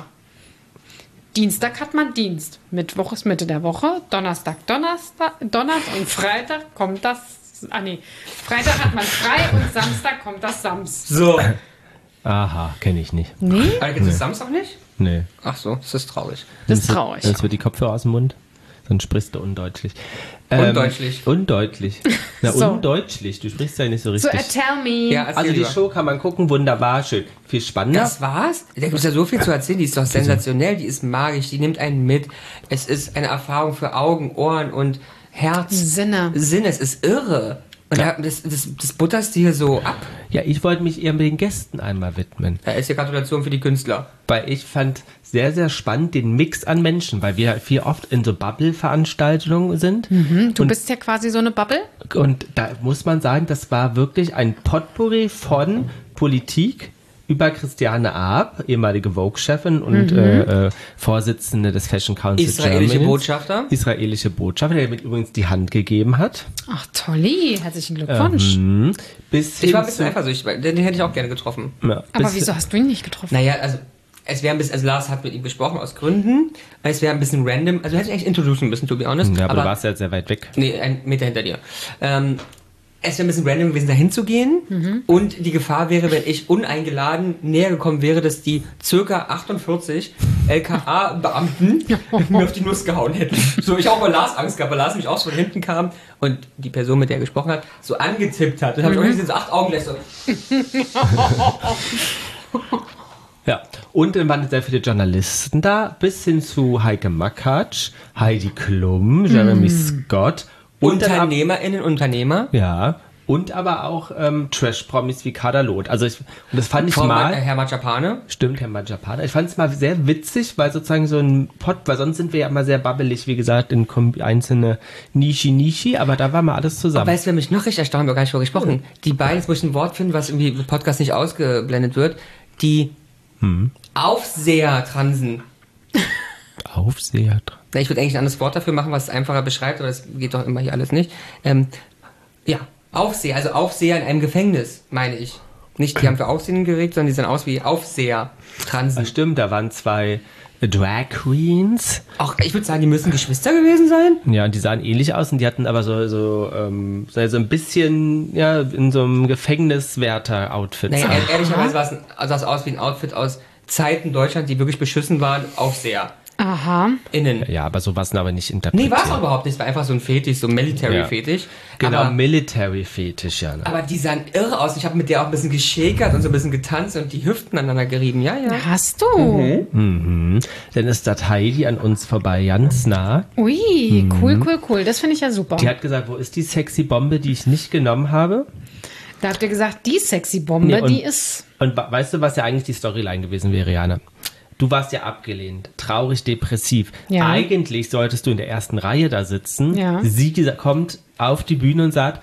Dienstag hat man Dienst. Mittwoch ist Mitte der Woche. Donnerstag, Donnerstag, Donnerstag und Freitag kommt das. Ah, nee. Freitag hat man frei und Samstag kommt das Sams.
So.
Aha, kenne ich nicht.
Nee?
Aber gibt es Samstag nicht?
Nee.
Ach so, das ist traurig.
Das ist
Nimmst du-
traurig.
Jetzt wird die Kopfhörer aus dem Mund. Sonst sprichst du undeutlich. Ähm,
Undeutlich.
Undeutlich. Na,
So.
undeutlich. Du sprichst ja nicht so
So,
richtig.
uh, tell me.
Ja, erzähl
Also die
lieber.
Show kann man gucken, wunderbar, schön. Viel spannender.
Das war's? Da gibt es ja so viel zu erzählen. Die ist doch sensationell, die ist magisch, die nimmt einen mit. Es ist eine Erfahrung für Augen, Ohren und Herz.
Sinne.
Sinn, es ist irre. Und da- das, das, das butterst du hier so ab.
Ja, ich wollte mich eher mit den Gästen einmal widmen.
Da ist ja Gratulation für die Künstler.
Weil ich fand sehr, sehr spannend den Mix an Menschen, weil wir viel oft in so Bubble-Veranstaltungen sind.
Du
und,
bist ja quasi so eine Bubble.
und da muss man sagen, das war wirklich ein Potpourri von Politik über Christiane Arp, ehemalige Vogue-Chefin und äh, äh, Vorsitzende des Fashion Council
Israelische
Germany.
Botschafter.
Israelische Botschafter, der mir übrigens die Hand gegeben hat.
Ach, tolli. Herzlichen Glückwunsch.
Mhm. Bis
Ich war ein
hin
bisschen
zu-
eifersüchtig, weil den, den hätte ich auch gerne getroffen.
Ja,
Aber
bis-
wieso hast du ihn nicht getroffen?
Naja, also es wäre ein bisschen, also Lars hat mit ihm gesprochen aus Gründen. Es wäre ein bisschen random. Also hätte ich eigentlich introducen müssen, to be honest.
Ja, aber, du warst ja sehr weit weg.
Nee, ein Meter hinter dir. Ähm, es wäre ein bisschen random gewesen, da hinzugehen.
Mhm.
Und die Gefahr wäre, wenn ich uneingeladen näher gekommen wäre, dass die circa achtundvierzig L K A-Beamten mir auf die Nuss gehauen hätten. So, ich auch bei Lars Angst gehabt, weil Lars mich auch so von hinten kam und die Person, mit der er gesprochen hat, so angetippt hat. Dann habe ich auch
Mhm.
gesehen, so acht Augen gleich so.
Ja, und dann waren sehr viele Journalisten da, bis hin zu Heike Makatsch, Heidi Klum, Jeremy Scott und dann ab,
UnternehmerInnen, Unternehmer.
ja, Und aber auch ähm, Trash-Promis wie Kader Loth. Also ich, und das fand ich
Frau
mal...
Ma- Herr Majapane.
Stimmt, Herr Majapane. Ich fand es mal sehr witzig, weil sozusagen so ein Pod, weil sonst sind wir ja immer sehr babbelig, wie gesagt, in kom- einzelne Nischi-Nischi, aber da war mal alles zusammen.
Weißt du, wer mich noch richtig erstaunt, wir haben gar nicht vorher gesprochen. Die beiden, jetzt muss ich ein Wort finden, was irgendwie im Podcast nicht ausgeblendet wird, die
Hm.
Aufseher-Transen.
Aufseher.
Na, ich würde eigentlich ein anderes Wort dafür machen, was es einfacher beschreibt, aber das geht doch immer hier alles nicht. Ähm, ja, Aufseher, also Aufseher in einem Gefängnis, meine ich. Nicht, die haben für Aufsehen geregt, sondern die sehen aus wie Aufseher, Transen.
Das stimmt, da waren zwei Drag Queens.
Auch, ich würde sagen, die müssen Geschwister gewesen sein.
Ja, und die sahen ähnlich aus und die hatten aber so, so, ähm, so so ein bisschen, ja, in so einem Gefängniswärter-Outfit.
Naja, ehr- ehrlicherweise sah es sah es aus wie ein Outfit aus Zeiten Deutschland, die wirklich beschissen waren, Aufseher.
Aha.
Innen.
Ja, aber so was aber nicht interpretiert.
Nee, war es auch überhaupt nicht. Es war einfach so ein Fetisch, so ein Military-Fetisch.
Genau,
Aber,
Military-Fetisch, ja. Ne?
aber die sahen irre aus. Ich habe mit der auch ein bisschen geschäkert und so ein bisschen getanzt und die Hüften aneinander gerieben. Ja, ja.
Hast du?
Mhm. Dann ist das Heidi an uns vorbei, ganz nah.
Ui, cool, cool, cool. Das finde ich ja super.
Die hat gesagt, wo ist die sexy Bombe, die ich nicht genommen habe?
Da habt ihr gesagt, die sexy Bombe,
Nee, und-
die ist...
Und wa- weißt du, was ja eigentlich die Storyline gewesen wäre, Jana? Du warst ja abgelehnt, traurig, depressiv.
Ja.
Eigentlich solltest du in der ersten Reihe da sitzen.
Ja.
Sie gesa- kommt auf die Bühne und sagt,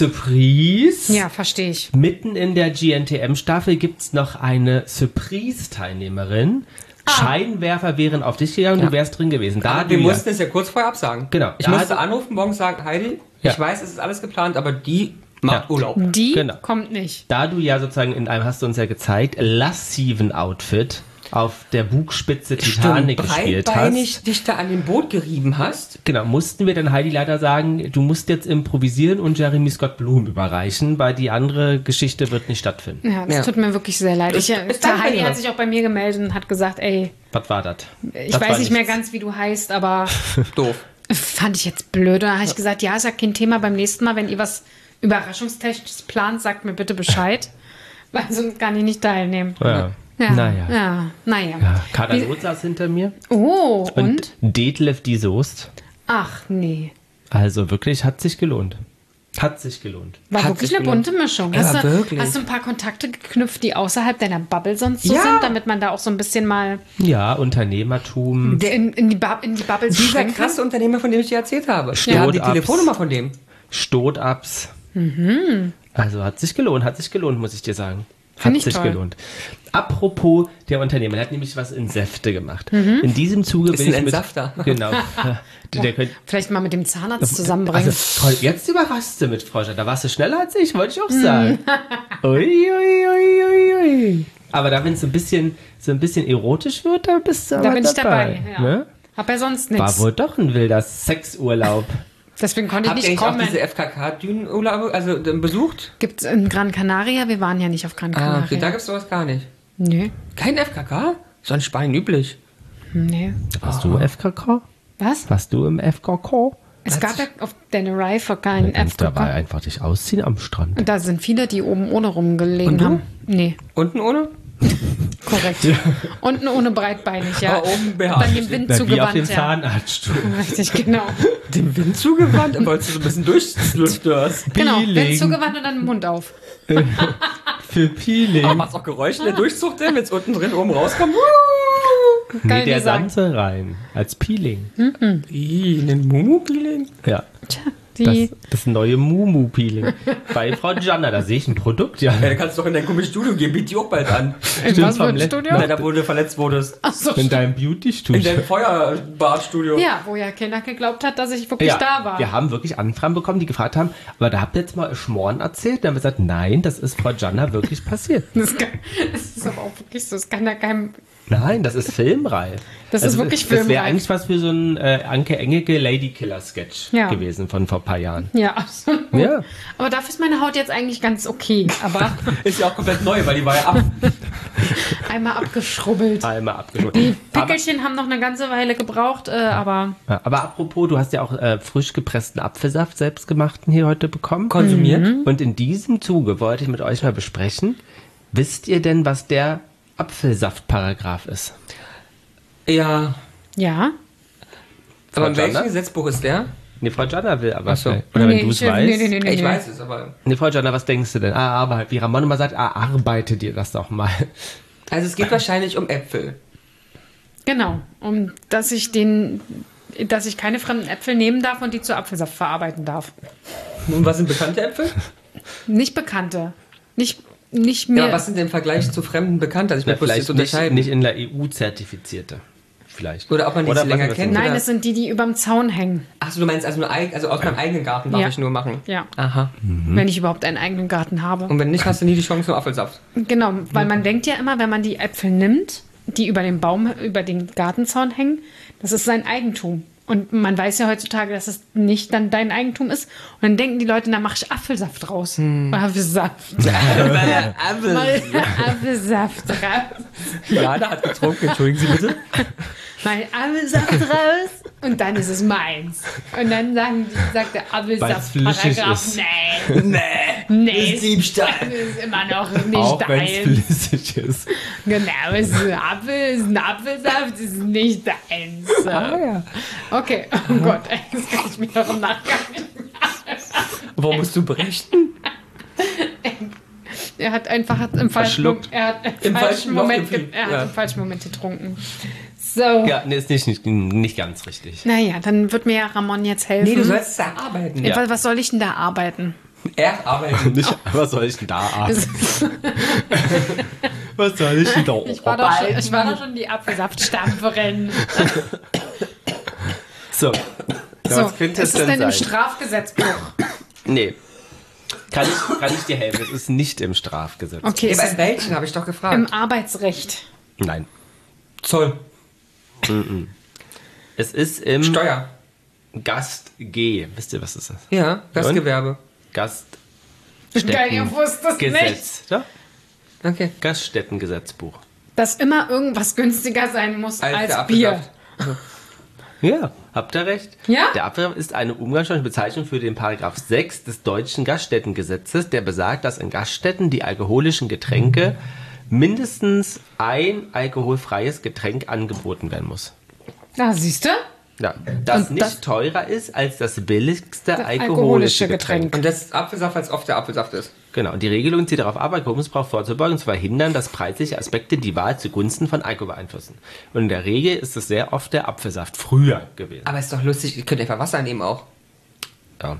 Surprise!
Ja, verstehe ich.
Mitten in der G N T M-Staffel gibt's noch eine Surprise-Teilnehmerin.
Ah.
Scheinwerfer wären auf dich gegangen, du wärst drin gewesen. Da
wir
du
mussten es ja kurz vorher absagen.
Genau.
Ich
Da
musste
hat-
anrufen, morgen sagen, Heidi,
Ja.
ich weiß, es ist alles geplant, aber die macht
Ja.
Urlaub.
Die
Genau.
kommt nicht.
Da du ja sozusagen in einem, hast du uns ja gezeigt, lassiven Outfit auf der Bugspitze Titanic gespielt
breitbeinig
hast.
dich da an dem Boot gerieben hast.
Genau, mussten wir dann Heidi leider sagen, du musst jetzt improvisieren und Jeremy Scott Blum überreichen, weil die andere Geschichte wird nicht stattfinden.
Ja, das
Ja.
tut mir wirklich sehr leid. Ich,
ist
der
dein
Heidi
Fehler.
hat sich auch bei mir gemeldet und hat gesagt, ey,
Was war das?
ich
Das
weiß
war
nicht mehr
nichts.
ganz, wie du heißt, aber
Doof.
fand ich jetzt blöd. Da habe ich gesagt, ja, ist ja kein Thema. Beim nächsten Mal, wenn ihr was Überraschungstechnisches plant, sagt mir bitte Bescheid. Weil sonst kann ich nicht teilnehmen.
Ja.
Ja,
Naja.
ja, naja.
Ja, Kader
Wie-
Loth saß hinter mir
Oh, und?
und Detlef die Soest.
Ach, nee.
Also wirklich, hat sich gelohnt. Hat sich gelohnt.
War
Hat
wirklich
sich
eine
gelohnt.
bunte Mischung.
Ja,
Hast, du,
wirklich.
hast du ein paar Kontakte geknüpft, die außerhalb deiner Bubble sonst so
Ja.
sind, damit man da auch so ein bisschen mal
Ja, Unternehmertum.
in, in, die, Bub- in die Bubbles
Dieser
springen kann?
krasse Unternehmer, von dem ich dir erzählt habe.
Ja.
Wir haben die
Stot-ups.
Telefonnummer von dem.
Stotups. Also hat sich gelohnt, hat sich gelohnt, muss ich dir sagen. Hat
Find ich
sich
toll.
gelohnt. Apropos der Unternehmer, der hat nämlich was in Säfte gemacht. In diesem Zuge
Ist
bin
ein
ich mit,
Entsafter.
Genau. der könnt,
Vielleicht mal mit dem Zahnarzt zusammenbringen.
also toll, jetzt überrascht du mit Frau Schott. Da warst du schneller als ich, wollte ich auch sagen. Ui, ui, ui, ui, ui. Aber da, wenn es so ein bisschen so ein bisschen erotisch wird, da bist du
da
aber
bin ich dabei. Ja.
Ne?
Hab ja sonst
War
nichts.
wohl doch ein wilder Sexurlaub.
Deswegen konnte ich
Habt ihr
nicht
nicht auch
kommen.
diese F K K-Dünenurlaube also, äh, besucht?
Gibt es in Gran Canaria? Wir waren ja nicht auf Gran
Ah,
Canaria.
okay, da gibt es sowas gar nicht.
nee,
Kein F K K? So in Spanien üblich.
nee.
Warst du F K K?
Was?
Warst du im F K K?
Es gab ja auf Tenerife keinen
Kannst dabei
F K K.
einfach dich ausziehen am Strand.
Und da sind viele, die oben ohne rumgelegen
Und du?
haben. Nee,
Unten ohne?
korrekt. Unten ohne breitbeinig, ja.
Aber oben
Dann
behaart.
dem Wind
Na, wie auf
zugewandt,
dem
ja.
Zahnarztstuhl.
Richtig, genau.
Dem Wind zugewandt? Dann wolltest du so ein bisschen durchstößt.
Genau,
Peeling.
Wind zugewandt und dann den Mund auf.
Für Peeling.
Aber macht's auch Geräusche, der Durchzug, der jetzt unten drin oben rauskommt?
Nee,
Geil
der
gesagt.
Sand rein. Als Peeling.
Ih, einen Mumu-Peeling?
Ja.
Tja,
Das,
die,
das neue Mumu-Peeling. Bei Frau Gianna, da sehe ich ein Produkt, ja.
Ja, dann kannst du doch in dein komisches Studio gehen, biet die auch bald an.
in
Stimmt,
was für
vom
ein
letzten
Studio?
Na, da wo du verletzt wurdest.
Ach so,
In deinem
In
Beauty-Studio.
deinem Feuerbadstudio.
ja, wo ja keiner geglaubt hat, dass ich wirklich
Ja,
da war.
wir haben wirklich Anfragen bekommen, die gefragt haben, aber da habt ihr jetzt mal Schmoren erzählt. Dann haben wir gesagt, nein, das ist Frau Gianna wirklich passiert.
Das, kann, das ist aber auch wirklich so. Das kann ja keinem.
Nein, das ist filmreif.
Das ist wirklich
Das wäre
filmreif.
eigentlich was für so ein äh, Anke Engelke Ladykiller-Sketch
Ja.
gewesen von vor ein paar Jahren.
Ja, absolut.
Ja.
Aber dafür ist meine Haut jetzt eigentlich ganz okay. Aber
Ist ja auch komplett neu, weil die war ja ab.
einmal abgeschrubbelt.
Einmal abgeschnitten.
Die Pickelchen haben noch eine ganze Weile gebraucht, äh, aber
Ja, aber apropos, du hast ja auch äh, frisch gepressten Apfelsaft selbstgemachten hier heute bekommen.
Konsumiert.
Und in diesem Zuge wollte ich mit euch mal besprechen, wisst ihr denn, was der Apfelsaftparagraph ist?
Ja.
ja.
Aber in
Frau
welchem
Gianna?
Gesetzbuch ist der?
Nee, Frau Gianna will aber.
Ach so.
schnell. Oder
Nee,
wenn du es
ich-
weißt.
nee, nee, nee, nee,
Ich
nee.
weiß es, aber...
Nee, Frau Gianna, was denkst du denn? Ah, aber wie Ramon immer sagt, ah, arbeite dir das doch mal.
Also es geht wahrscheinlich um Äpfel.
Genau, um dass ich den, dass ich keine fremden Äpfel nehmen darf und die zu Apfelsaft verarbeiten darf.
Und was sind bekannte Äpfel?
Nicht bekannte. Nicht, nicht mehr.
Ja, aber was sind denn im Vergleich zu Fremden bekannt? Also ich
Na,
möchte das
vielleicht nicht,
unterscheiden.
nicht in der E U-zertifizierte. Vielleicht.
Oder ob man die
Oder
länger
was-
kennt.
Nein,
oder?
das sind die, die überm Zaun hängen.
Achso, du meinst also, nur eig- also aus meinem eigenen Garten darf
Ja.
ich nur machen?
Ja,
Aha.
wenn ich überhaupt einen eigenen Garten habe.
Und wenn nicht, hast du nie die Chance für Apfelsaft.
Genau, weil man denkt ja immer, wenn man die Äpfel nimmt, die über den Baum, über den Gartenzaun hängen, das ist sein Eigentum. Und man weiß ja heutzutage, dass es nicht dann dein Eigentum ist. Und dann denken die Leute, da mache ich Apfelsaft raus. Apfelsaft. Mal Apfelsaft raus.
Jana hat getrunken, entschuldigen Sie bitte.
Mal Apfelsaft raus. Und dann ist es meins. Und dann sagen die, sagt der
Weil's flüssig
Apfelsaft-Paragraph,
ist.
nee,
Nee,
nee,
ist Diebstahl.
das ist immer noch nicht
Auch wenn es
deins.
flüssig ist.
Genau, es ist ein Apfel, es ist ein Apfelsaft, es ist nicht deins.
Ah, ja.
Okay, oh Gott, das kann ich mir noch im Nachgang.
Warum musst du berichten?
Er hat einfach hat im falschen,
Verschluckt.
er hat im
Im
falschen
falschen Loch
Moment, ge-
gefiel.
er hat
Ja.
im falschen Moment getrunken. So.
Ja, nee, ist nicht, nicht, nicht ganz richtig.
Naja, dann wird mir ja Ramon jetzt helfen.
Nee, du sollst da arbeiten.
Ja. Was, was soll ich denn da arbeiten?
Er arbeitet.
Nicht, was soll ich denn da arbeiten? Was soll ich denn da
Ich war doch schon, ich war doch schon die Apfelsaftstampferin.
So.
So,
was könnte
ist
es
es
denn
denn im
sein?
Strafgesetzbuch?
Nee. Kann ich, kann ich dir helfen? Es ist nicht im Strafgesetz.
Okay,
Ja,
ist
bei
es
welchen habe ich doch gefragt.
im Arbeitsrecht.
Nein.
Zoll.
Es ist im
Steuer.
Gast G. Wisst ihr, was das ist?
Ja, Gastgewerbe.
Geil, ihr wusstet es nicht.
Gaststättengesetz. Ja?
Okay.
Gaststättengesetzbuch.
Dass immer irgendwas günstiger sein muss
Als
als,
der
Bier.
Apfelsaft.
Ja, habt ihr recht.
Ja?
Der Apfelsaft ist eine umgangssprachliche Bezeichnung für den Paragraph sechs des deutschen Gaststättengesetzes, der besagt, dass in Gaststätten die alkoholischen Getränke mindestens ein alkoholfreies Getränk angeboten werden muss.
Na, siehst du?
Ja, das
Und
nicht
das-
teurer ist als das billigste
Das
alkoholische
alkoholische
Getränk.
Getränk.
Und das ist Apfelsaft, als oft der Apfelsaft ist.
Genau, und die Regelung zielt darauf ab, Alkoholmissbrauch vorzubeugen und zu verhindern, dass preisliche Aspekte die Wahl zugunsten von Alkohol beeinflussen. Und in der Regel ist es sehr oft der Apfelsaft früher gewesen.
Aber ist doch lustig, ihr könnt einfach Wasser nehmen auch.
Ja.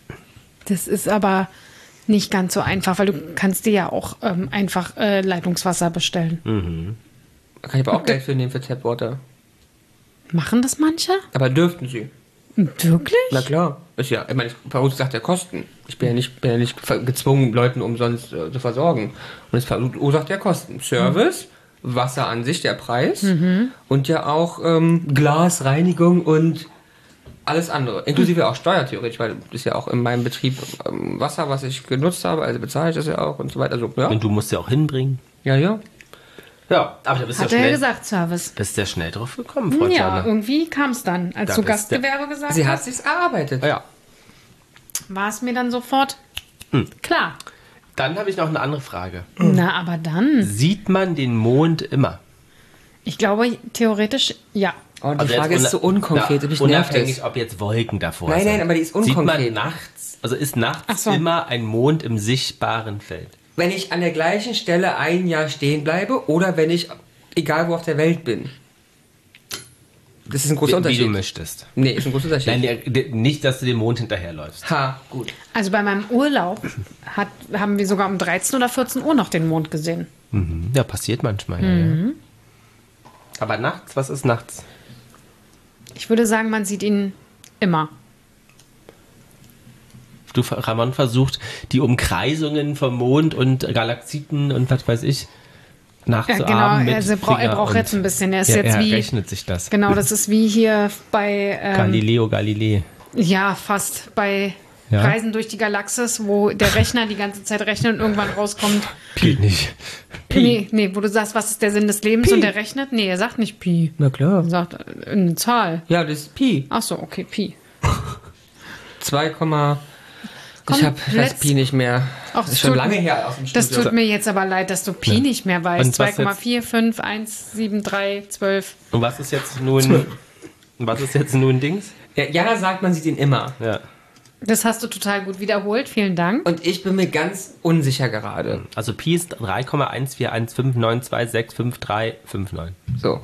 Das ist aber nicht ganz so einfach, weil du kannst dir ja auch ähm, einfach äh, Leitungswasser bestellen.
Da kann ich aber auch Geld für nehmen für Tapwater.
Machen das manche?
Aber dürften sie.
Wirklich?
Na klar. Ist ja, ich meine, bei uns sagt der Kosten. Ich bin ja nicht, bin ja nicht ver- gezwungen, Leuten umsonst äh, zu versorgen. Und es verursacht ja Kosten. Service, Wasser an sich, der Preis und ja auch ähm, Glasreinigung und alles andere. Inklusive auch Steuer theoretisch, weil das ist ja auch in meinem Betrieb ähm, Wasser, was ich genutzt habe, also bezahle ich das ja auch und so weiter. Also, ja,
Und du musst ja auch hinbringen.
ja, ja.
Ja, aber da bist du
Hat
ja
er ja
schnell,
gesagt, Service.
bist ja schnell drauf gekommen, Frau
Ja,
Gianna.
irgendwie kam es dann. Als
Da
du
bist du-
Gastgewerbe gesagt
Sie hat
hast,
sich's erarbeitet.
Ja.
war es mir dann sofort klar.
Dann habe ich noch eine andere Frage.
Na, aber dann.
Sieht man den Mond immer?
Ich glaube, theoretisch ja.
Oh, die
Also jetzt
Frage ist
una-
so unkonkret,
na,
mich nervt
unabhängig,
das.
ob jetzt Wolken davor
Nein,
sind.
nein, aber die ist
Sieht man
unkonkret.
nachts, also ist nachts
Ach so.
immer ein Mond im sichtbaren Feld?
Wenn ich an der gleichen Stelle ein Jahr stehen bleibe oder wenn ich, egal wo auf der Welt bin. Das ist ein großer
Wie, wie
Unterschied.
du möchtest.
Nee, ist ein großer Unterschied.
Nein, der, der, nicht, dass du dem Mond hinterherläufst.
Ha, gut.
Also bei meinem Urlaub hat, haben wir sogar um dreizehn oder vierzehn Uhr noch den Mond gesehen.
Mhm. Ja, passiert manchmal. Ja, ja. Aber nachts, was ist nachts?
Ich würde sagen, man sieht ihn immer.
Du, Ramon versucht, die Umkreisungen vom Mond und Galaxiten und was weiß ich nachzuahmen.
Ja, genau,
mit
also er braucht- er
Finger
braucht
und-
jetzt ein bisschen. Er ist
ja,
jetzt
er
wie-
rechnet sich das.
Genau, das ist wie hier bei, ähm,
Galileo Galilei.
ja, fast bei
Ja?
Reisen durch die Galaxis, wo der Rechner die ganze Zeit rechnet und irgendwann rauskommt.
Geht nicht.
Nee, nee, wo du sagst, was ist der Sinn des Lebens
Pi.
und der rechnet? Nee, er sagt nicht Pi.
Na klar.
Er sagt äh, eine Zahl.
Ja, das ist Pi.
Ach so, okay, Pi.
zwei,
Komm,
ich hab ich weiß
let's-
Pi nicht mehr.
Ach,
das
es
ist schon
tut-
lange her aus dem
Das
Studio.
tut mir jetzt aber leid, dass du Pi nicht mehr weißt.
Und was
zwei
jetzt?
Komma vier fünf eins sieben drei zwölf.
Und was ist jetzt nun, was ist jetzt nun Dings?
Ja, Jana sagt, man sieht ihn immer.
Ja.
Das hast du total gut wiederholt. Vielen Dank.
Und ich bin mir ganz unsicher gerade.
Also Pi ist drei Komma eins vier eins fünf neun zwei sechs fünf drei fünf neun.
So.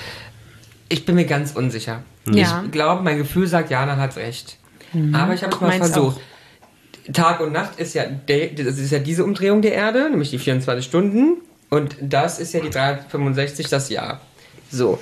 Ich bin mir ganz unsicher.
Ja.
Ich glaube, mein Gefühl sagt, Jana hat recht. Mhm. Aber ich habe es mal
Meins
versucht. Tag und Nacht ist ja, der, das ist ja diese Umdrehung der Erde, nämlich die vierundzwanzig Stunden. Und das ist ja die dreihundertfünfundsechzig, das Jahr. So.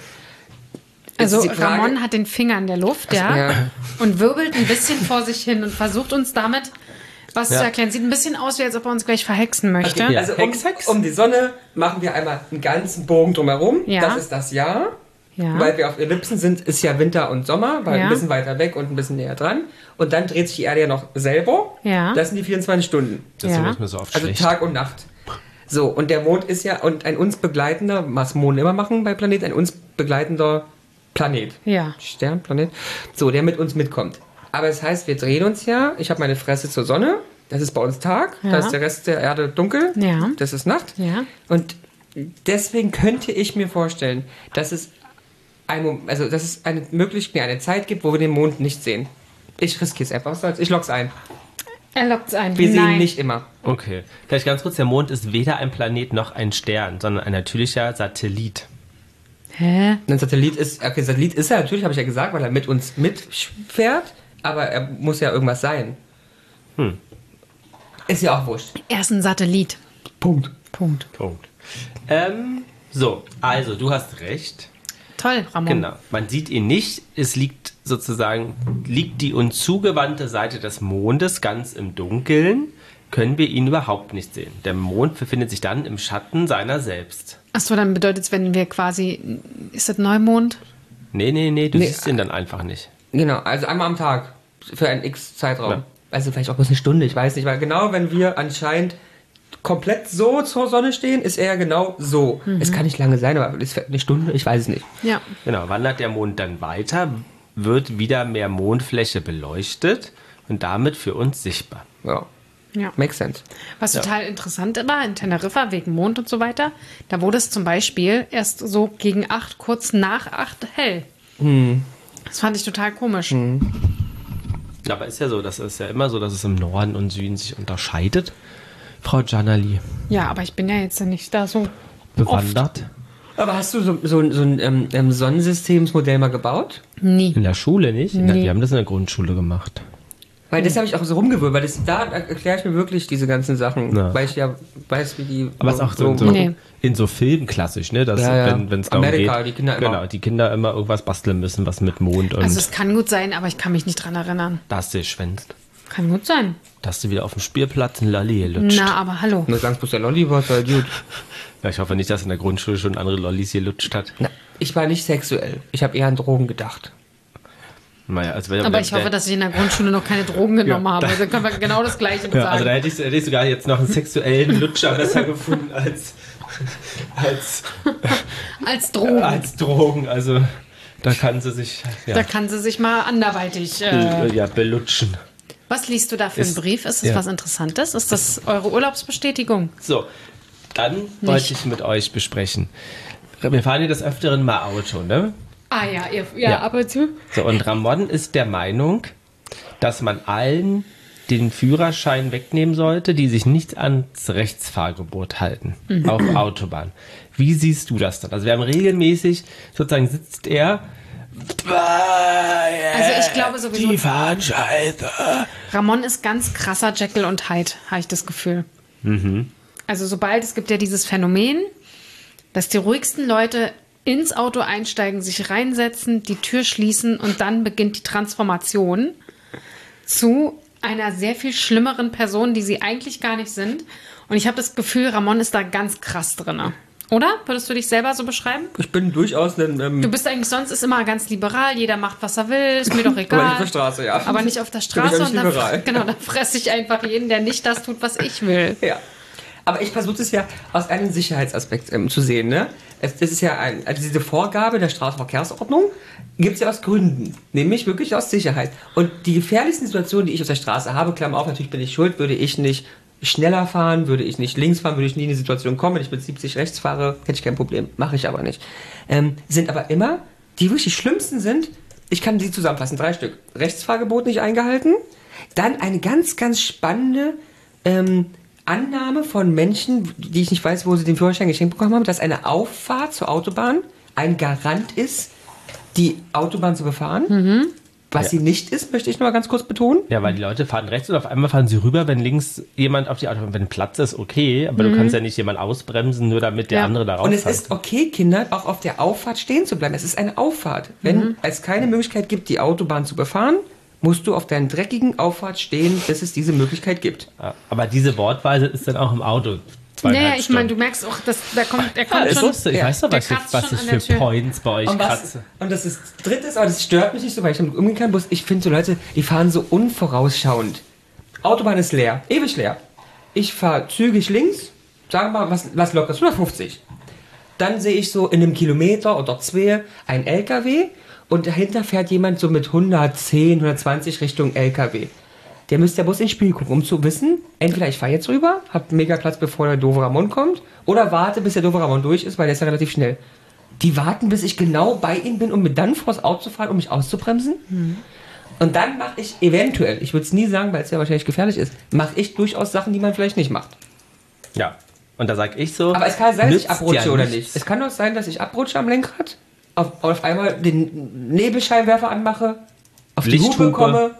Jetzt
Also
ist die Frage-
Ramon hat den Finger in der Luft, ja,
ja.
und wirbelt ein bisschen vor sich hin und versucht uns damit was
Ja.
zu erklären. Sieht ein bisschen aus, wie als ob er uns gleich verhexen möchte.
Okay,
Ja.
also um,
Hex, Hex.
um die Sonne machen wir einmal einen ganzen Bogen drumherum.
Ja.
Das ist das Jahr.
Ja.
Weil wir auf Ellipsen sind, ist ja Winter und Sommer, weil
Ja.
ein bisschen weiter weg und ein bisschen näher dran. Und dann dreht sich die Erde ja noch selber.
Ja.
Das sind die vierundzwanzig Stunden.
Deswegen
Ja.
ist mir so oft
Also
schlecht.
Tag und Nacht. So, und der Mond ist ja, und ein uns begleitender, was Monde immer machen bei Planet, ein uns begleitender Planet.
Ja.
Stern, Planet. So, der mit uns mitkommt. Aber das heißt, wir drehen uns ja, ich habe meine Fresse zur Sonne, das ist bei uns Tag,
Ja.
da ist der Rest der Erde dunkel,
Ja.
das ist Nacht.
Ja.
Und deswegen könnte ich mir vorstellen, dass es, ein, Mom- also, dass es eine, möglich, nee, eine Zeit gibt, wo wir den Mond nicht sehen. Ich riskiere es einfach, ich log's ein.
Er lockt es ein.
Wir
Nein.
sehen ihn nicht immer.
Okay. Vielleicht ganz kurz, der Mond ist weder ein Planet noch ein Stern, sondern ein natürlicher Satellit.
Hä?
Ein Satellit ist, okay, Satellit ist er natürlich, habe ich ja gesagt, weil er mit uns mitfährt, aber er muss ja irgendwas sein.
Hm.
Ist ja auch wurscht.
Er ist ein Satellit.
Punkt.
Punkt.
Punkt. Ähm, so, also du hast recht.
Toll, Ramon.
Genau. Man sieht ihn nicht. Es liegt sozusagen, liegt die uns zugewandte Seite des Mondes ganz im Dunkeln, können wir ihn überhaupt nicht sehen. Der Mond befindet sich dann im Schatten seiner selbst.
Achso, dann bedeutet es, wenn wir quasi. Ist das Neumond?
Nee, nee, nee, du
Nee,
siehst ihn dann einfach nicht.
Genau, also einmal am Tag für einen X-Zeitraum.
Ja.
Also vielleicht auch bloß eine Stunde, ich weiß nicht, weil genau wenn wir anscheinend komplett so zur Sonne stehen, ist er genau so. Es kann nicht lange sein, aber ist eine Stunde, ich weiß es nicht.
Ja.
Genau, wandert der Mond dann weiter, wird wieder mehr Mondfläche beleuchtet und damit für uns sichtbar.
Ja,
Ja.
makes sense.
Was total interessant war in Teneriffa wegen Mond und so weiter, da wurde es zum Beispiel erst so gegen acht, kurz nach acht hell. Das fand ich total komisch.
Aber ist ja so, das ist ja immer so, dass es im Norden und Süden sich unterscheidet. Frau Janali,
Ja, aber ich bin ja jetzt nicht da so.
bewandert.
Aber hast du so, so, so ein ähm, ähm, Sonnensystemsmodell mal gebaut?
Nie.
In der Schule nicht? Na,
Nee.
wir haben das in der Grundschule gemacht.
Weil das habe ich auch so rumgewürgt, weil das, da erkläre ich mir wirklich diese ganzen Sachen,
Ja.
weil ich ja weiß, wie die...
Aber es ist auch so,
so
in so,
Nee.
in so Filmen klassisch, ne? Dass,
Ja, ja.
wenn es darum
Amerika,
geht,
die Kinder immer-
genau, die Kinder immer irgendwas basteln müssen, was mit Mond und
Also es kann gut sein, aber ich kann mich nicht dran erinnern.
dass du schwänzt.
Kann gut sein.
Dass du wieder auf dem Spielplatz ein Lolli lutscht.
Na, aber hallo.
Nur ganz bloß der Lolli war total gut.
Ja, ich hoffe nicht, dass in der Grundschule schon andere Lollis hier lutscht hat.
Na, ich war nicht sexuell. Ich habe eher an Drogen gedacht.
Naja, also wenn,
Aber
wenn,
ich hoffe, dass ich in der Grundschule noch keine Drogen genommen
Ja,
habe.
da-
Also können wir genau das Gleiche
ja, also da
sagen.
hätte ich, hätte ich sogar jetzt noch einen sexuellen Lutscher besser gefunden als, als,
Als Drogen.
als Drogen. Also da kann sie sich ja,
Da kann sie sich mal anderweitig. Äh,
be- ja, belutschen.
was liest du da für einen
Ist-
Brief? Ist das
ja.
was Interessantes? Ist das eure Urlaubsbestätigung?
So, dann wollte ich mit euch besprechen. Wir fahren hier des Öfteren mal Auto, ne?
Ah ja, ihr, ja,
Ja.
ab und zu.
So, und Ramon ist der Meinung, dass man allen den Führerschein wegnehmen sollte, die sich nicht ans Rechtsfahrgebot halten auf Autobahn. Wie siehst du das dann? Also wir haben regelmäßig, sozusagen sitzt er.
Also ich glaube sowieso,
Die fahren scheiße.
Ramon ist ganz krasser Jekyll und Hyde, habe ich das Gefühl. Also sobald, es gibt ja dieses Phänomen, dass die ruhigsten Leute ins Auto einsteigen, sich reinsetzen, die Tür schließen und dann beginnt die Transformation zu einer sehr viel schlimmeren Person, die sie eigentlich gar nicht sind. Und ich habe das Gefühl, Ramon ist da ganz krass drin. Oder? Würdest du dich selber so beschreiben?
Ich bin durchaus ein... Ähm,
Du bist eigentlich sonst ist immer ganz liberal, jeder macht, was er will, ist mir doch egal.
aber nicht auf der Straße, ja.
Aber nicht auf der
Da bin ich
Straße.
auch
Und
nicht
dann,
liberal.
genau, dann fresse ich einfach jeden, der nicht das tut, was ich will.
Ja. Aber ich versuche es ja aus einem Sicherheitsaspekt ähm, zu sehen. Ne? Es, das ist ja ein, also diese Vorgabe der Straßenverkehrsordnung gibt es ja aus Gründen, nämlich wirklich aus Sicherheit. Und die gefährlichsten Situationen, die ich auf der Straße habe, Klammer auf, natürlich bin ich schuld, würde ich nicht schneller fahren, würde ich nicht links fahren, würde ich nie in die Situation kommen, wenn ich mit siebzig rechts fahre, hätte ich kein Problem, mache ich aber nicht. Ähm, sind aber immer, die wirklich schlimmsten sind, ich kann sie zusammenfassen, drei Stück. Rechtsfahrgebot nicht eingehalten, dann eine ganz, ganz spannende ähm, Annahme von Menschen, die ich nicht weiß, wo sie den Führerschein geschenkt bekommen haben, dass eine Auffahrt zur Autobahn ein Garant ist, die Autobahn zu befahren. Mhm. Was ja. sie nicht ist, möchte ich noch mal ganz kurz betonen.
Ja, weil die Leute fahren rechts und auf einmal fahren sie rüber, wenn links jemand auf die Autobahn, wenn Platz ist, okay, aber mhm. du kannst ja nicht jemanden ausbremsen, nur damit der ja. andere da rausfährt.
Und es ist okay, Kinder, auch auf der Auffahrt stehen zu bleiben. Es ist eine Auffahrt. Wenn mhm. es keine Möglichkeit gibt, die Autobahn zu befahren, musst du auf deinen dreckigen Auffahrt stehen, bis es diese Möglichkeit gibt.
Ja, aber diese Wortweise ist dann auch im Auto.
Naja, ich meine, du merkst auch, dass da kommt, er kommt
ja,
schon.
So, ich ja. weiß doch, was, jetzt, was ich für Points bei euch
und was,
kratze.
Und das ist drittes, aber das stört mich nicht so, weil ich damit umgehen kann. Bloß ich finde so Leute, die fahren so unvorausschauend. Autobahn ist leer, ewig leer. Ich fahre zügig links, sagen wir mal, was, was locker ist, hundertfünfzig. Dann sehe ich so in einem Kilometer oder zwei ein L K W und dahinter fährt jemand so mit hundertzehn, hundertzwanzig Richtung L K W. Der müsste ja bloß ins Spiel gucken, um zu wissen, entweder ich fahre jetzt rüber, hab mega Platz, bevor der doofe Ramon kommt, oder warte, bis der doofe Ramon durch ist, weil der ist ja relativ schnell. Die warten, bis ich genau bei ihm bin, um mir dann vors Auto zu fahren, um mich auszubremsen. Mhm. Und dann mache ich eventuell, ich würde es nie sagen, weil es ja wahrscheinlich gefährlich ist, mache ich durchaus Sachen, die man vielleicht nicht macht.
Ja, und da sag ich so...
Aber es kann sein, dass ich abrutsche ja oder nicht. Es kann auch sein, dass ich abrutsche am Lenkrad, auf, auf einmal den Nebelscheinwerfer anmache, auf die Hupe komme...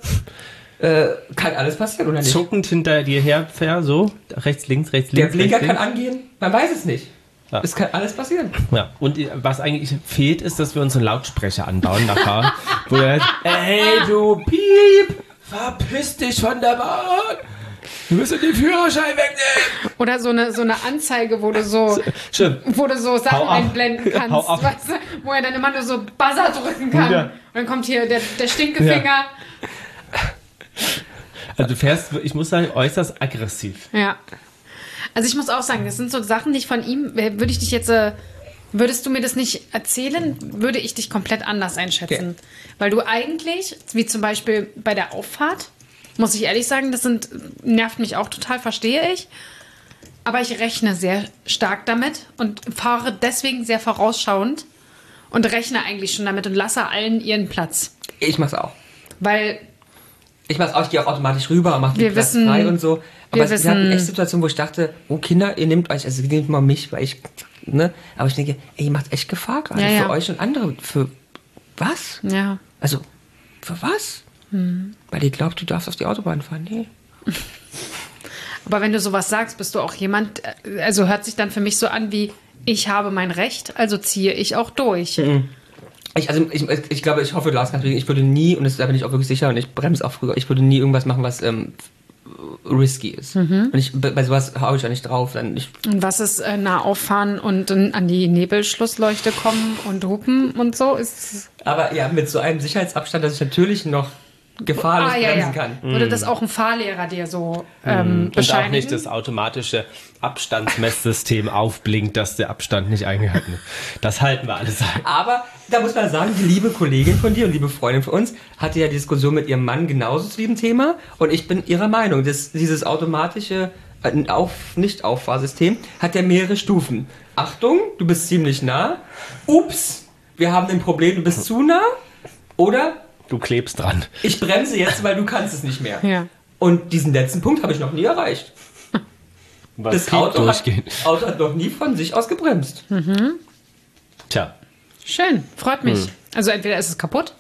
Äh, kann alles passieren, oder nicht?
Zuckend hinter dir herfährt, so, rechts, links, rechts, links.
Der Blinker
rechts,
kann angehen, man weiß es nicht. Ja. Es kann alles passieren.
Ja, und was eigentlich fehlt, ist, dass wir uns einen Lautsprecher anbauen nachher, wo er heißt, hey du Piep, verpiss dich von der Bahn, du musst den Führerschein wegnehmen.
Oder so eine, so eine Anzeige, wo du so, wo du so Sachen einblenden kannst, weißt du, wo er dann immer nur so Buzzer drücken kann. Ja. Und dann kommt hier der, der Stinkefinger. Ja.
Also du fährst, ich muss sagen, äußerst aggressiv.
Ja. Also ich muss auch sagen, das sind so Sachen, die ich von ihm, würde ich dich jetzt, äh, würdest du mir das nicht erzählen, würde ich dich komplett anders einschätzen. Okay. Weil du eigentlich, wie zum Beispiel bei der Auffahrt, muss ich ehrlich sagen, das sind, nervt mich auch total, verstehe ich. Aber ich rechne sehr stark damit und fahre deswegen sehr vorausschauend und rechne eigentlich schon damit und lasse allen ihren Platz.
Ich mach's auch.
Weil...
Ich mach's auch, ich gehe auch automatisch rüber und mach den Platz wissen, frei und so. Aber es gab eine echt Situation, wo ich dachte, oh Kinder, ihr nehmt euch, also ihr nehmt mal mich, weil ich, ne? Aber ich denke, ey, ihr macht echt Gefahr gerade ja, für ja. euch und andere. Für was?
Ja.
Also, für was? Hm. Weil ihr glaubt, du darfst auf die Autobahn fahren. Nee.
Aber wenn du sowas sagst, bist du auch jemand, also hört sich dann für mich so an wie, ich habe mein Recht, also ziehe ich auch durch. Mhm.
Ich, also ich, ich glaube, ich hoffe, du hast natürlich, ich würde nie, und das, da bin ich auch wirklich sicher, und ich bremse auch früher, ich würde nie irgendwas machen, was ähm, risky ist. Mhm. Und ich, bei sowas haue ich ja nicht drauf. Dann ich
und was ist äh, nah auffahren und äh, an die Nebelschlussleuchte kommen und hupen und so? Ist
aber ja, mit so einem Sicherheitsabstand, dass ich natürlich noch gefahrlos ah, bremsen ja, ja. kann.
Würde mm. das auch ein Fahrlehrer dir so ähm, mm. bescheinigen?
Und auch nicht das automatische Abstandsmesssystem aufblinkt, dass der Abstand nicht eingehalten wird. Das halten wir alles ein.
Aber da muss man sagen, die liebe Kollegin von dir und liebe Freundin von uns hatte ja die Diskussion mit ihrem Mann genauso zu diesem Thema. Und ich bin ihrer Meinung, dass dieses automatische äh, Auf, Nicht-Auffahrsystem hat ja mehrere Stufen. Achtung, du bist ziemlich nah. Ups, wir haben ein Problem, du bist zu nah. Oder...
Du klebst dran.
Ich bremse jetzt, weil du kannst es nicht mehr.
Ja.
Und diesen letzten Punkt habe ich noch nie erreicht.
Was
das Auto hat, Auto hat noch nie von sich aus gebremst.
Mhm.
Tja.
Schön, freut mich. Mhm. Also entweder ist es kaputt.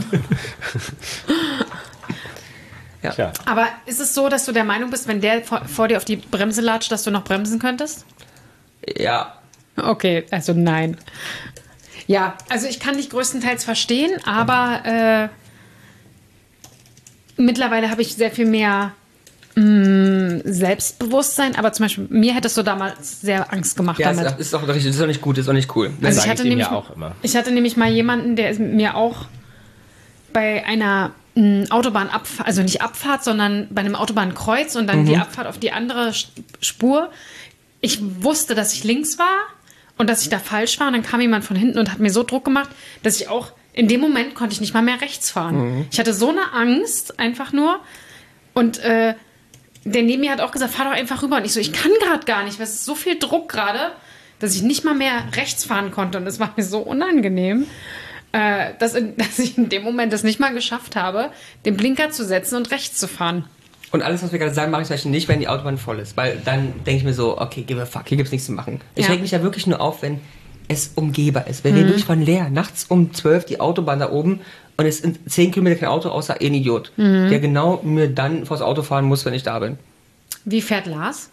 Ja.
Tja.
Aber ist es so, dass du der Meinung bist, wenn der vor, vor dir auf die Bremse latscht, dass du noch bremsen könntest?
Ja.
Okay, also nein. Ja, also ich kann dich größtenteils verstehen, aber äh, mittlerweile habe ich sehr viel mehr mh, Selbstbewusstsein. Aber zum Beispiel, mir hättest du damals sehr Angst gemacht
ja,
damit.
Ja, ist auch richtig, das ist auch nicht gut, das ist auch nicht cool.
Das also
ich hatte,
ich
nämlich,
ja
auch immer.
ich hatte nämlich mal jemanden, der mir auch bei einer mh, Autobahnabfahrt, also nicht Abfahrt, sondern bei einem Autobahnkreuz und dann mhm. die Abfahrt auf die andere Spur. Ich wusste, dass ich links war. Und dass ich da falsch war. Und dann kam jemand von hinten und hat mir so Druck gemacht, dass ich auch, in dem Moment konnte ich nicht mal mehr rechts fahren. Mhm. Ich hatte so eine Angst, einfach nur. Und äh, der neben mir hat auch gesagt, fahr doch einfach rüber. Und ich so, ich kann gerade gar nicht, weil es ist so viel Druck gerade, dass ich nicht mal mehr rechts fahren konnte. Und das war mir so unangenehm. äh, dass, dass ich in dem Moment es nicht mal geschafft habe, den Blinker zu setzen und rechts zu fahren.
Und alles, was wir gerade sagen, mache ich zum Beispiel nicht, wenn die Autobahn voll ist. Weil dann denke ich mir so, okay, give a fuck, hier gibt's nichts zu machen. Ich
Ja.
reg mich ja wirklich nur auf, wenn es umgehbar ist. Wir reden wirklich von leer. Nachts um zwölf die Autobahn da oben und es sind zehn Kilometer kein Auto, außer ein Idiot, der genau mir dann vors Auto fahren muss, wenn ich da bin.
Wie fährt Lars?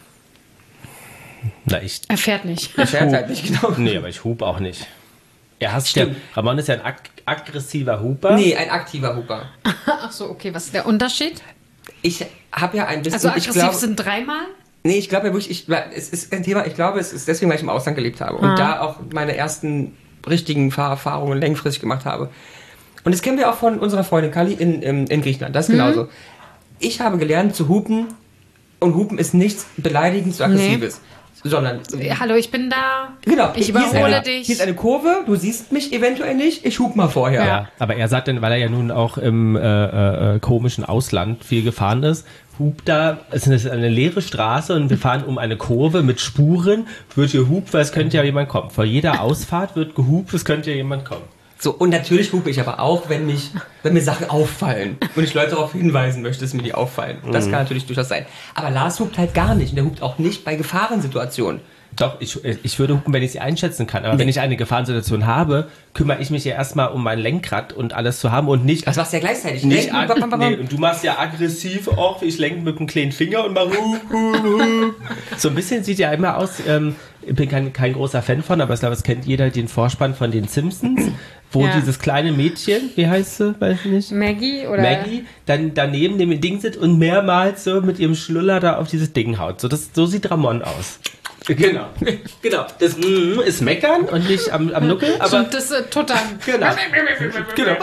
Na, ich.
Er fährt nicht.
Er fährt halt nicht genau.
Nee, aber ich hub auch nicht. Er hasst ja.
Stimmt.
Ramon ist ja ein ag aggressiver Huper.
Nee, ein aktiver Huper.
Ach so, okay, was ist der Unterschied?
Ich habe ja ein bisschen...
Also
ich
aggressiv
glaub,
sind dreimal?
Nee, ich glaube ja wirklich, ich, es ist ein Thema, ich glaube, es ist deswegen, weil ich im Ausland gelebt habe und
Ah.
da auch meine ersten richtigen Fahrerfahrungen längfristig gemacht habe. Und das kennen wir auch von unserer Freundin Kali in, in, in Griechenland, das ist genauso. Ich habe gelernt zu hupen und hupen ist nichts Beleidigendes oder Aggressives, sondern...
Hallo, ich bin da.
Genau,
Ich
hier ist
überhole
eine,
dich.
Hier ist eine Kurve, du siehst mich eventuell nicht, ich hub mal vorher.
Ja, aber er sagt dann, weil er ja nun auch im äh, äh, komischen Ausland viel gefahren ist, hupt da, es ist eine leere Straße und wir fahren um eine Kurve mit Spuren, wird gehupt, weil es könnte ja jemand kommen. Vor jeder Ausfahrt wird gehupt, es könnte ja jemand kommen.
So, und natürlich hupe ich aber auch, wenn, mich, wenn mir Sachen auffallen und ich Leute darauf hinweisen möchte, dass mir die auffallen. Das kann natürlich durchaus sein. Aber Lars hupt halt gar nicht und der hupt auch nicht bei Gefahrensituationen.
Doch, ich, ich würde hupen, wenn ich sie einschätzen kann. Aber wenn ich eine Gefahrensituation habe, kümmere ich mich ja erstmal um mein Lenkrad und alles zu haben und nicht...
Das machst du ja gleichzeitig.
Nicht
Lenken, bam, bam, bam, bam.
nee, und du machst ja aggressiv auch, ich lenke mit dem kleinen Finger und mach hu, hu, hu. So ein bisschen sieht ja immer aus, ähm, ich bin kein, kein großer Fan von, aber ich glaube, es kennt jeder den Vorspann von den Simpsons, wo
Ja.
dieses kleine Mädchen, wie heißt sie, weiß ich nicht,
Maggie oder.
Maggie, dann daneben dem Ding sitzt und mehrmals so mit ihrem Schluller da auf dieses Ding haut. So, das, so sieht Ramon aus. Genau, genau. Das mm, ist meckern und nicht am, am Nuckel, aber...
Und das äh, Tuttern.
Genau. genau.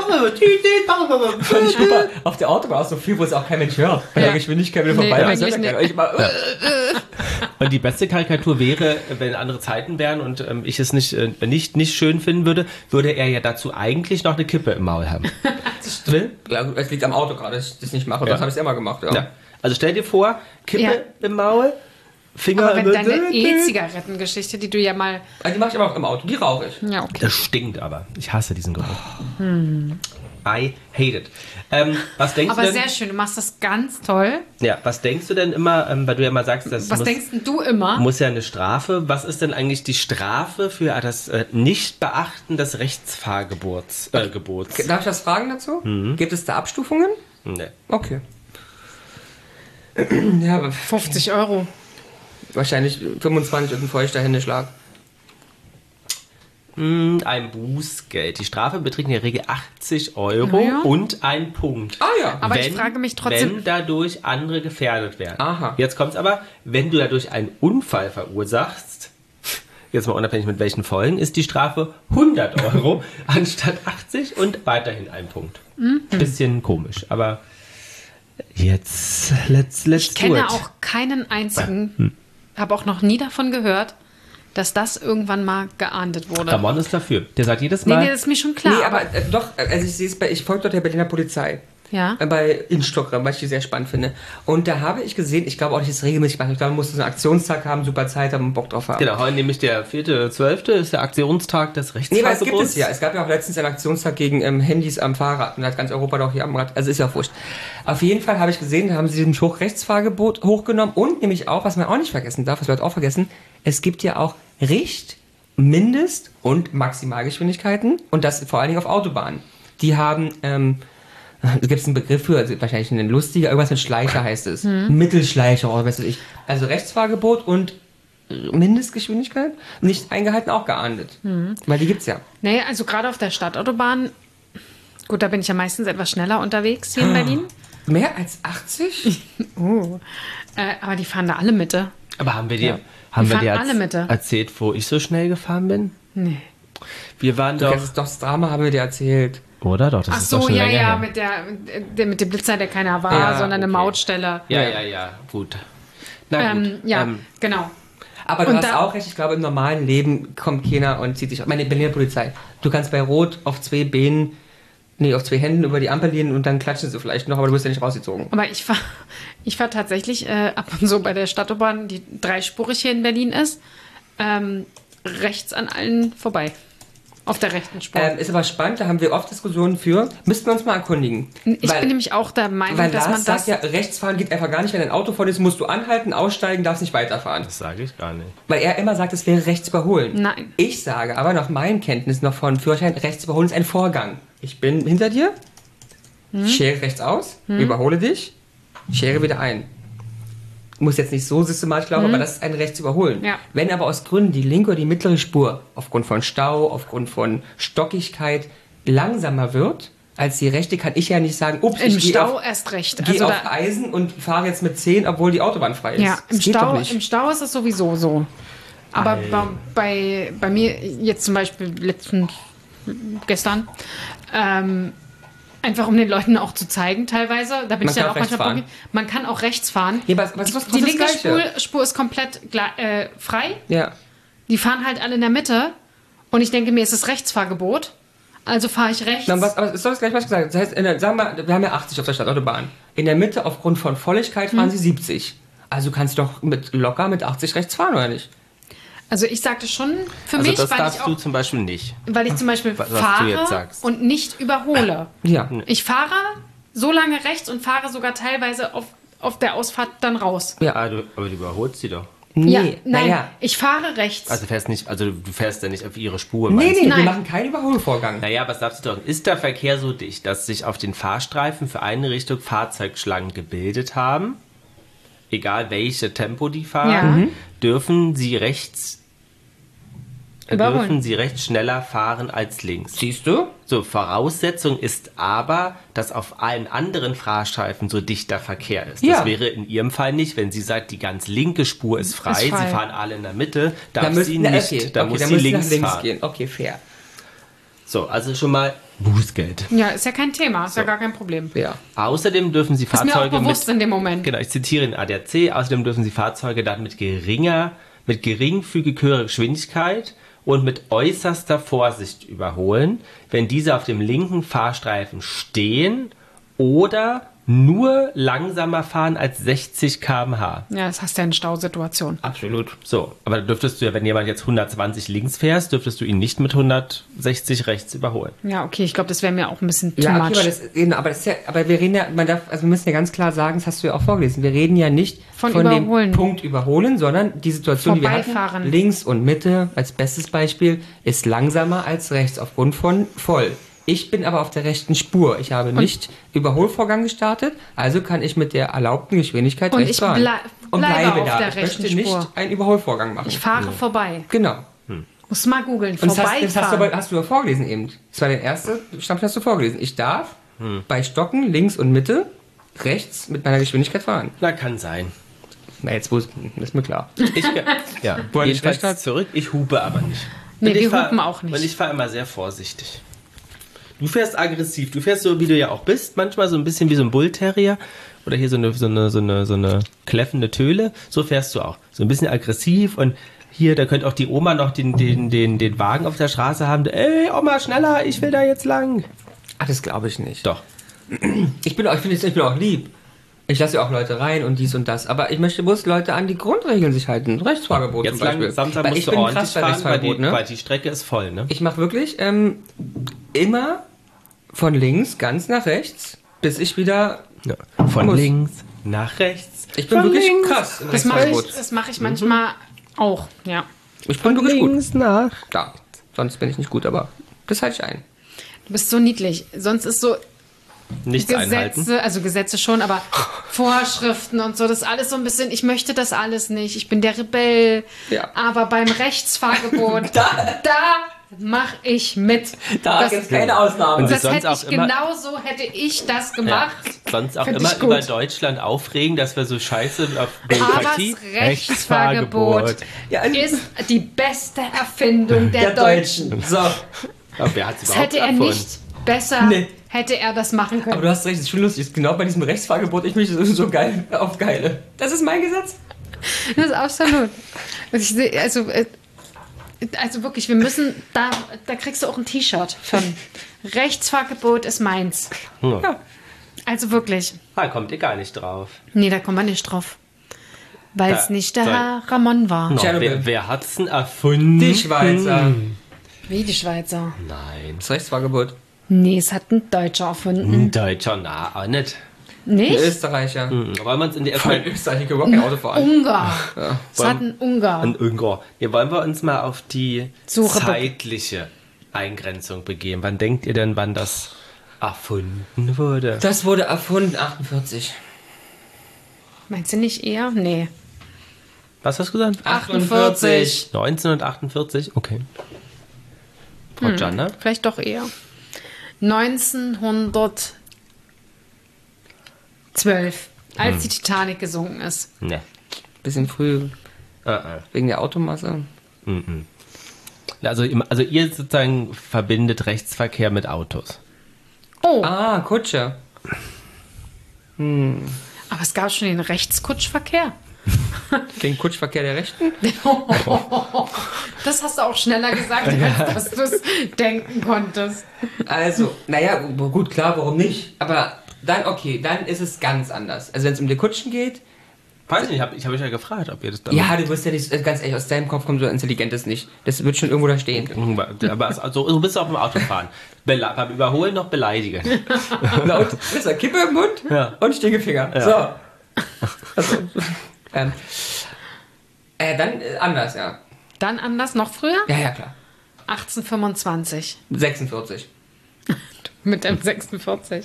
Fand ich super. Auf der Autobahn auch so viel, wo es auch kein Mensch hört. Bei
Ja.
der Geschwindigkeit wieder
Nee,
vorbei.
eigentlich
Was soll der
nicht.
Geil? Ich immer,
Und die beste Karikatur wäre, wenn andere Zeiten wären und ähm, ich es nicht, äh, nicht, nicht schön finden würde, würde er ja dazu eigentlich noch eine Kippe im Maul haben. Will?
Ja, es liegt am Auto gerade, dass ich das nicht mache.
Ja.
Das habe ich immer gemacht. Ja.
Ja. Also stell dir vor, Kippe
Ja.
im Maul, Finger
Aber wenn
im
deine E-Zigarettengeschichte, die du ja mal.
Also die mache ich aber auch im Auto. Die rauche ich.
Ja, okay.
Das stinkt aber. Ich hasse diesen Geruch. I hate it. Ähm, was denkst
Aber
du denn?
sehr schön, du machst das ganz toll.
Ja, was denkst du denn immer, ähm, weil du ja mal sagst, das
Was
muss,
denkst denn du immer?
muss ja eine Strafe. Was ist denn eigentlich die Strafe für das äh, Nichtbeachten des Rechtsfahrgebots? Äh, Gebots?
Darf ich was fragen dazu?
Mhm.
Gibt es da Abstufungen?
Nee.
Okay. Ja, aber
fünfzig Euro.
wahrscheinlich fünfundzwanzig und ein feuchter Händeschlag.
Mm, Ein Bußgeld. Die Strafe beträgt in der Regel achtzig Euro
Ja.
und ein Punkt.
Ah ja.
Aber ich frage mich trotzdem-
Wenn dadurch andere gefährdet werden.
Aha.
Jetzt kommt's aber, wenn du dadurch einen Unfall verursachst, jetzt mal unabhängig mit welchen Folgen, ist die Strafe hundert Euro anstatt achtzig und weiterhin ein Punkt.
Mhm.
Bisschen komisch, aber jetzt, let's, let's
Ich
do
kenne
it.
auch keinen einzigen,
Hm.
habe auch noch nie davon gehört, dass das irgendwann mal geahndet wurde.
Ramon ist dafür. Der sagt jedes
Nee,
Mal,
nee, das ist mir schon klar.
nee, aber,
aber,
äh, doch, äh, also ich sehe es bei, ich folge dort der Berliner Polizei.
ja.
Äh, Bei Instagram, was ich die sehr spannend finde. Und da habe ich gesehen, ich glaube auch nicht, dass es regelmäßig macht. Ich glaube, man muss so einen Aktionstag haben, super Zeit haben und Bock drauf haben.
genau, heute nämlich der vierte zwölfte ist der Aktionstag des
Nee, aber es gibt
Rechtsfahrgebots.
es ja. Es gab ja auch letztens einen Aktionstag gegen ähm, Handys am Fahrrad. Und da hat ganz Europa doch hier am Rad. Also ist ja auch wurscht. Auf jeden Fall habe ich gesehen, da haben sie den Hochrechtsfahrgebot hochgenommen. Und nämlich auch, was man auch nicht vergessen darf, was wir halt auch vergessen, es gibt ja auch Richt-, Mindest- und Maximalgeschwindigkeiten. Und das vor allen Dingen auf Autobahnen. Die haben... Ähm, da gibt es einen Begriff für, also wahrscheinlich ein lustiger, irgendwas mit Schleicher heißt es. Mittelschleicher oder was weiß ich. Also Rechtsfahrgebot und Mindestgeschwindigkeit nicht eingehalten, auch geahndet. Weil die gibt's ja.
Nee, also gerade auf der Stadtautobahn, gut, da bin ich ja meistens etwas schneller unterwegs hier in Berlin.
Mehr als achtzig?
Oh. Äh, aber die fahren da alle Mitte.
Aber haben wir dir,
Ja.
haben
Die
wir
fahren
dir
alle Mitte.
erzählt, wo ich so schnell gefahren bin?
Nee.
Wir waren
Du
doch,
kennst doch das Drama, haben wir dir erzählt.
oder? Doch, das
Ach
ist doch
so,
schon
ja,
länger
ja,
her.
mit, der, der, mit dem Blitzer, der keiner war,
Ja,
sondern eine
okay.
Mautstelle.
Ja, ja, ja, gut. Na gut.
Ähm, ja,
ähm,
genau.
Aber du
Und
hast
da-
auch recht, ich glaube, im normalen Leben kommt keiner und zieht sich... Meine Berliner Polizei. Du kannst bei Rot auf zwei Beinen, nee, auf zwei Händen über die Ampel gehen und dann klatschen sie vielleicht noch, aber du wirst ja nicht rausgezogen.
Aber ich fahre ich fahr tatsächlich äh, ab und so bei der Stadtautobahn, die dreispurig hier in Berlin ist, ähm, rechts an allen vorbei. Auf der rechten Spur.
Ähm, ist aber spannend, da haben wir oft Diskussionen für. Müssten wir uns mal erkundigen.
ich
weil,
bin nämlich auch der Meinung,
weil
dass
Lars
man das...
sagt ja, rechtsfahren geht einfach gar nicht. Wenn ein Auto vor dir ist, musst du anhalten, aussteigen, darfst nicht weiterfahren.
Das sage ich gar nicht.
Weil er immer sagt, es wäre rechts überholen.
Nein.
Ich sage aber nach meinen Kenntnissen noch von Führerschein, rechts überholen ist ein Vorgang. Ich bin hinter dir,
Hm?
schere rechts aus, überhole dich, schere wieder ein. Muss jetzt nicht so systematisch laufen, aber das ist ein rechts überholen.
Ja.
Wenn aber aus Gründen die linke oder die mittlere Spur aufgrund von Stau, aufgrund von Stockigkeit langsamer wird als die rechte, kann ich ja nicht sagen, ups,
Im
ich gehe
Stau
auf,
erst recht.
geh
Also
auf
da,
Eisen und fahre jetzt mit zehn, obwohl die Autobahn frei ist.
ja, im
Das geht doch
Stau,
nicht.
im Stau ist es sowieso so. Aber bei, bei, bei mir jetzt zum Beispiel letzten, gestern, ähm, einfach um den Leuten auch zu zeigen teilweise, da bin
Man
ich ja
kann
auch
auch rechts
manchmal
fahren.
probiert, man kann auch rechts fahren.
Ja, aber was ist das
Die
trotzdem
linke
das
Spur,
Gleiche?
Spur ist komplett gle- äh, frei.
Ja.
Die fahren halt alle in der Mitte. Und ich denke mir, es ist Rechtsfahrgebot. Also fahre ich rechts.
Na, was, aber es ist doch das gleiche, was gesagt. Das heißt, in der, sagen wir mal, wir haben ja achtzig auf der Stadtautobahn. In der Mitte, aufgrund von Volligkeit, fahren sie siebzig. Also kannst du doch mit, locker mit achtzig rechts fahren, oder nicht?
Also ich sagte schon für
Also
mich,
das
weil
darfst
ich,
du
auch,
zum Beispiel nicht.
weil ich zum Beispiel
Was du
fahre
jetzt sagst.
und nicht überhole.
Ja.
Ich fahre so lange rechts und fahre sogar teilweise auf, auf der Ausfahrt dann raus.
Ja.
Ah, du, aber du überholst sie doch.
Nee,
Ja, nein,
naja.
ich fahre rechts.
Also du fährst nicht, also du fährst ja nicht auf ihre Spur.
Nee,
meinst
nee,
du?
wir
Nein.
machen keinen Überholvorgang.
Naja, was darfst du doch? Ist der Verkehr so dicht, dass sich auf den Fahrstreifen für eine Richtung Fahrzeugschlangen gebildet haben, egal welche Tempo die fahren,
Ja. Mhm.
dürfen sie rechts äh,
Überholen.
dürfen sie rechts schneller fahren als links.
Siehst du?
So, Voraussetzung ist aber, dass auf allen anderen Fahrstreifen so dichter Verkehr ist.
Ja.
Das wäre in ihrem Fall nicht, wenn sie sagt, die ganz linke Spur ist frei,
Ist frei.
sie fahren alle in der Mitte, darf
Da müssen,
sie
na,
nicht,
okay,
da
okay,
muss
da
sie
müssen
links,
nach links
fahren.
gehen. Okay, fair.
So, also schon mal Bußgeld.
Ja, ist ja kein Thema, ist ja gar kein Problem.
Ja.
Außerdem dürfen sie
Ist mir auch
Fahrzeuge
bewusst
mit,
in dem Moment.
genau, ich zitiere den A D A C, außerdem dürfen sie Fahrzeuge dann mit geringer, mit geringfügig höherer Geschwindigkeit und mit äußerster Vorsicht überholen, wenn diese auf dem linken Fahrstreifen stehen oder nur langsamer fahren als sechzig Kilometer pro Stunde.
Ja, das hast du ja in Stausituation.
Absolut.
So, aber da dürftest du ja, wenn jemand jetzt hundertzwanzig links fährst, dürftest du ihn nicht mit hundertsechzig rechts überholen.
Ja, okay, ich glaube, das wäre mir auch ein bisschen too
Ja, okay,
much.
aber, das, genau, aber, das ist ja, aber wir reden ja, man darf, also wir müssen ja ganz klar sagen, das hast du ja auch vorgelesen, wir reden ja nicht
Von
von,
überholen.
dem Punkt überholen, sondern die Situation, die wir hatten,
Vorbeifahren.
links und Mitte als bestes Beispiel, ist langsamer als rechts aufgrund von voll. Ich bin aber auf der rechten Spur. Ich habe nicht Überholvorgang gestartet, also kann ich mit der erlaubten Geschwindigkeit
Und
rechts
ich
fahren.
blei-
und
bleibe
bleibe
auf
da.
der
ich
rechten
möchte
Spur.
nicht einen Überholvorgang machen.
Ich fahre vorbei.
Genau.
Muss mal googeln.
Und das hast,
Vorbeifahren.
das hast, du aber, hast du ja vorgelesen eben. Das war der erste Stammtisch, hast du vorgelesen. Ich darf bei Stocken links und Mitte rechts mit meiner Geschwindigkeit fahren.
Na, kann sein.
Na, jetzt wo es, das ist mir klar.
Ich, ja,
Wo er nicht recht
jedenfalls
hat.
zurück. Ich hupe aber nicht.
Nee,
Und ich
wir
fahr-
hupen auch nicht.
Und ich fahre immer sehr vorsichtig. Du fährst aggressiv. Du fährst so, wie du ja auch bist. Manchmal so ein bisschen wie so ein Bullterrier. Oder hier so eine, so eine, so eine, so eine kläffende Töle. So fährst du auch. So ein bisschen aggressiv. Und hier, da könnte auch die Oma noch den, den, den, den Wagen auf der Straße haben. Ey, Oma, schneller, ich will da jetzt lang.
Ach, das glaube ich nicht.
Doch.
Ich bin auch, ich finde, ich bin auch lieb. Ich lasse ja auch Leute rein und dies und das. Aber ich möchte bloß Leute an die Grundregeln sich halten. Rechtsfahrgebot
Jetzt
zum Beispiel.
lang, Samstag
Weil
musst
ich
du
bin
ordentlich
krass bei
fahren, weil die,
Rechtsfahrgebot, ne?
weil die Strecke ist voll, ne?
Ich mache wirklich ähm, immer von links ganz nach rechts, bis ich wieder...
Ja. Von
Muss.
links nach rechts.
Ich bin
Von
wirklich
links
krass im
Das mache ich,
Rechtsfahrgebot.
das mach ich manchmal auch, ja.
Ich bin wirklich gut.
links nach.
Ja, sonst bin ich nicht gut, aber das halte ich ein.
Du bist so niedlich. Sonst ist so
Nichts einhalten.
Gesetze, also Gesetze schon, aber Vorschriften und so, das ist alles so ein bisschen, ich möchte das alles nicht. Ich bin der Rebell.
Ja.
Aber beim Rechtsfahrgebot, da, mache ich mit.
Da
das,
gibt es keine Ausnahme.
Und sie
das
sonst
hätte
auch
ich
immer-
genau so hätte ich das
Ja.
gemacht.
Sonst auch
Find
immer
ich gut.
über Deutschland aufregen, dass wir so scheiße auf
Aber
Bürokratie.
das Rechtsfahrgebot
Ja, also-
ist die beste Erfindung der, Deutschen.
So.
Aber wer hat es
Das
überhaupt
hätte er
erfunden?
nicht besser,
Nee.
hätte er das machen
Aber
können.
du hast recht, das ist schon lustig. Ist genau bei diesem Rechtsfahrgebot, ich mich so, so geil auf geile. Das ist mein Gesetz.
Das ist absolut. Ich seh- Also, äh, also wirklich, wir müssen, da, da kriegst du auch ein T-Shirt von. Rechtsfahrgebot ist meins.
Ja.
Also wirklich.
Da kommt ihr gar nicht drauf.
Nee, da kommen wir nicht drauf. Weil es
Da-
nicht der
soll-
Herr Ramon war.
No,
Tschernobyl.
wer wer hat's denn erfunden?
Die Schweizer.
Wie die Schweizer?
Nein.
Das Rechtsfahrgebot.
Nee, es hat ein Deutscher erfunden.
Ein Deutscher, na, auch nicht.
Ein
Nicht?
Österreicher.
Hm, wollen wir uns in die
Voll
erstmal
in Österreich, ich kann überhaupt kein Auto fahren.
Ungar. Es hat ein Ungar.
Ein Ungar. Hier wollen wir uns mal auf die
Suche-
zeitliche Eingrenzung begeben. Wann denkt ihr denn, wann das erfunden wurde?
Das wurde erfunden, achtundvierzig.
Meinst du nicht eher? Nee.
Was hast du gesagt?
achtundvierzig.
neunzehnhundertachtundvierzig? Okay. Frau
Hm.
Gianna?
Vielleicht doch eher. neunzehnhundertzwölf, als die Titanic gesunken ist.
Ne.
Bisschen früh,
Uh -uh.
wegen der Automasse.
Mm-mm. Also, im- also ihr sozusagen verbindet Rechtsverkehr mit Autos.
Oh,
Ah, Kutsche.
aber es gab schon den Rechtskutschverkehr.
Den Kutschverkehr der Rechten?
Das hast du auch schneller gesagt, als dass du es denken konntest.
Also, naja, gut, klar, warum nicht? Aber dann, okay, dann ist es ganz anders. Also wenn es um die Kutschen geht,
Weiß nicht, ich habe ich hab euch ja gefragt, ob ihr das dann...
ja, du wirst ja nicht, ganz ehrlich, aus deinem Kopf kommt so intelligentes nicht. Das wird schon irgendwo da stehen.
Aber es- also, du bist auf dem Autofahren. Bele beim Überholen noch beleidigen.
Laut, besser Kippe im Mund
Ja.
und Stinkefinger. So. Also, ähm, äh, dann äh, anders, ja.
Dann anders, noch früher?
Ja, ja, klar.
achtzehnhundertfünfundzwanzig.
sechsundvierzig.
Mit dem sechsundvierzig.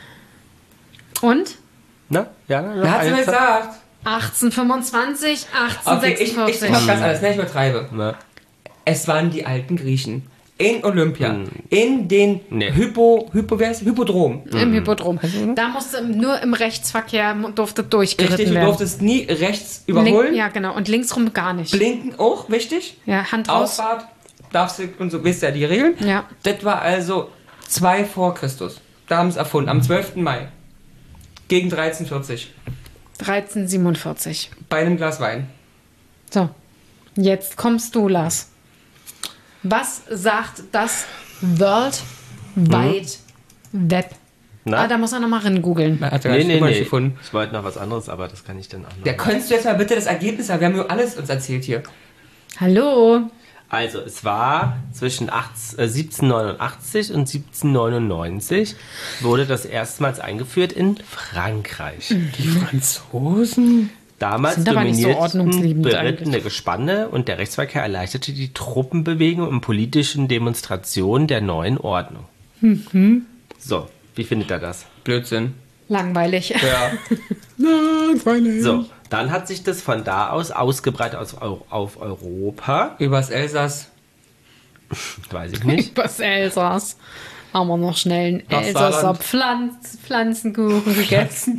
Und?
Na? Ja, na,
Da hat sie mir gesagt.
achtzehnhundertfünfundzwanzig,
Okay, ich, ich, ich
achtzehnhundertsechsundvierzig.
mach ganz anders, ne, ich übertreibe.
Na,
Es waren die alten Griechen. In Olympia.
Hm.
In den
Nee.
Hypo, Hypo, wer ist Hypodrom.
Im Hippodrom. Da musste nur im Rechtsverkehr durfte durchgeritten
Richtig, du
werden.
durftest nie rechts überholen.
Link, ja, genau. Und linksrum gar nicht.
Blinken auch, wichtig.
Ja, Hand raus.
Ausfahrt, darfst du und so, wisst ja die Regeln.
Ja.
Das war also zwei vor Christus. Da haben sie es erfunden, am zwölften Mai. Gegen dreizehnhundertvierzig.
dreizehnhundertsiebenundvierzig.
Bei einem Glas Wein.
So, jetzt kommst du, Lars. Was sagt das World Wide Web?
Na?
Ah, da muss er nochmal rein googeln.
Da hat er
nee,
nee,
nee, nee.
gefunden.
Ich wollte noch was anderes, aber das kann ich dann auch noch.
Ja, könntest du jetzt mal bitte das Ergebnis haben? Wir haben nur alles uns erzählt hier.
Hallo?
Also, es war zwischen achtzehn, äh, siebzehnhundertneunundachtzig und siebzehnhundertneunundneunzig wurde das erstmals eingeführt in Frankreich.
Die Franzosen?
Damals
Sind aber nicht so
dominierten
ordnungsliebend
berittene
eigentlich.
Gespanne und der Rechtsverkehr erleichterte die Truppenbewegung und politischen Demonstrationen der neuen Ordnung.
Mhm.
So, wie findet er das?
Blödsinn.
Langweilig.
Ja.
So, dann hat sich das von da aus ausgebreitet aus, Eu- auf Europa.
Übers Elsass.
Weiß ich nicht.
Übers Elsass. Haben wir noch schnell einen
Nach
Elsasser
Saarland.
Pflanz, Pflanzenkuchen gegessen.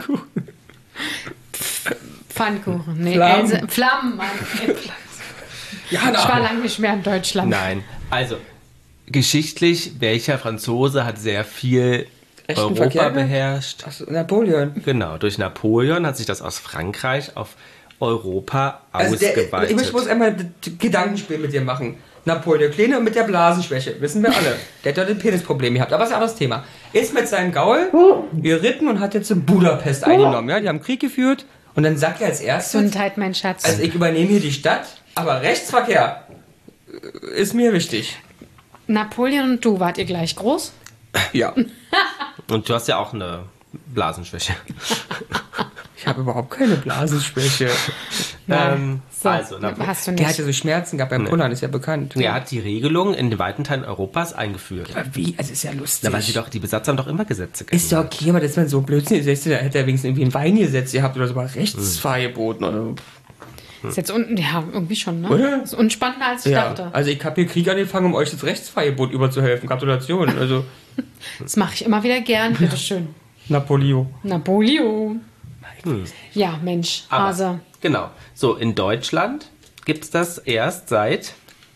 Pfannkuchen. Nee,
Flammen.
Else, Flammen. Mann.
Ja,
Ich war
na.
lange nicht mehr in Deutschland.
Nein, also geschichtlich, welcher Franzose hat sehr viel
Rechten
Europa
Verkehr?
beherrscht?
Achso, Napoleon.
Genau, durch Napoleon hat sich das aus Frankreich auf Europa
Also der,
ausgeweitet.
ich möchte bloß einmal das Gedankenspiel mit dir machen. Napoleon Kleine und mit der Blasenschwäche, wissen wir alle. Der hat dort ein Penisproblem gehabt, aber das ist ein anderes Thema. Ist mit seinem Gaul geritten und hat jetzt in Budapest eingenommen. Ja, die haben Krieg geführt und dann sagt er als erstes,
Gesundheit, mein Schatz.
also ich übernehme hier die Stadt, aber Rechtsverkehr äh, ist mir wichtig.
Napoleon und du, wart ihr gleich groß?
Ja.
Und du hast ja auch eine Blasenschwäche.
Ich habe überhaupt keine Blasenschwäche.
ähm,
So,
also, Napoleon.
hast du
Der hat
nicht.
ja so Schmerzen gehabt beim Pullern, ist ja bekannt.
Er hat die Regelung in den weiten Teilen Europas eingeführt.
Aber wie? Also ist ja lustig.
Na, weil sie doch, die Besatzer haben doch immer Gesetze
Ist ja okay, aber dass man so Blödsinn ist, da hätte er wenigstens irgendwie ein Wein gesetzt gehabt oder so mal Rechtsfahrgeboten oder.
Ist jetzt unten, ja, irgendwie schon, ne?
Oder?
Ist unspannender, als ich
Ja,
dachte.
also ich habe hier Krieg angefangen, um euch das Rechtsfahrgebot überzuhelfen. Gratulation. Also
Das mache ich immer wieder gern, bitteschön.
Napoleon.
Napoleon.
Hm.
Ja, Mensch,
Aber,
Hase.
Genau. So, in Deutschland gibt es das erst seit.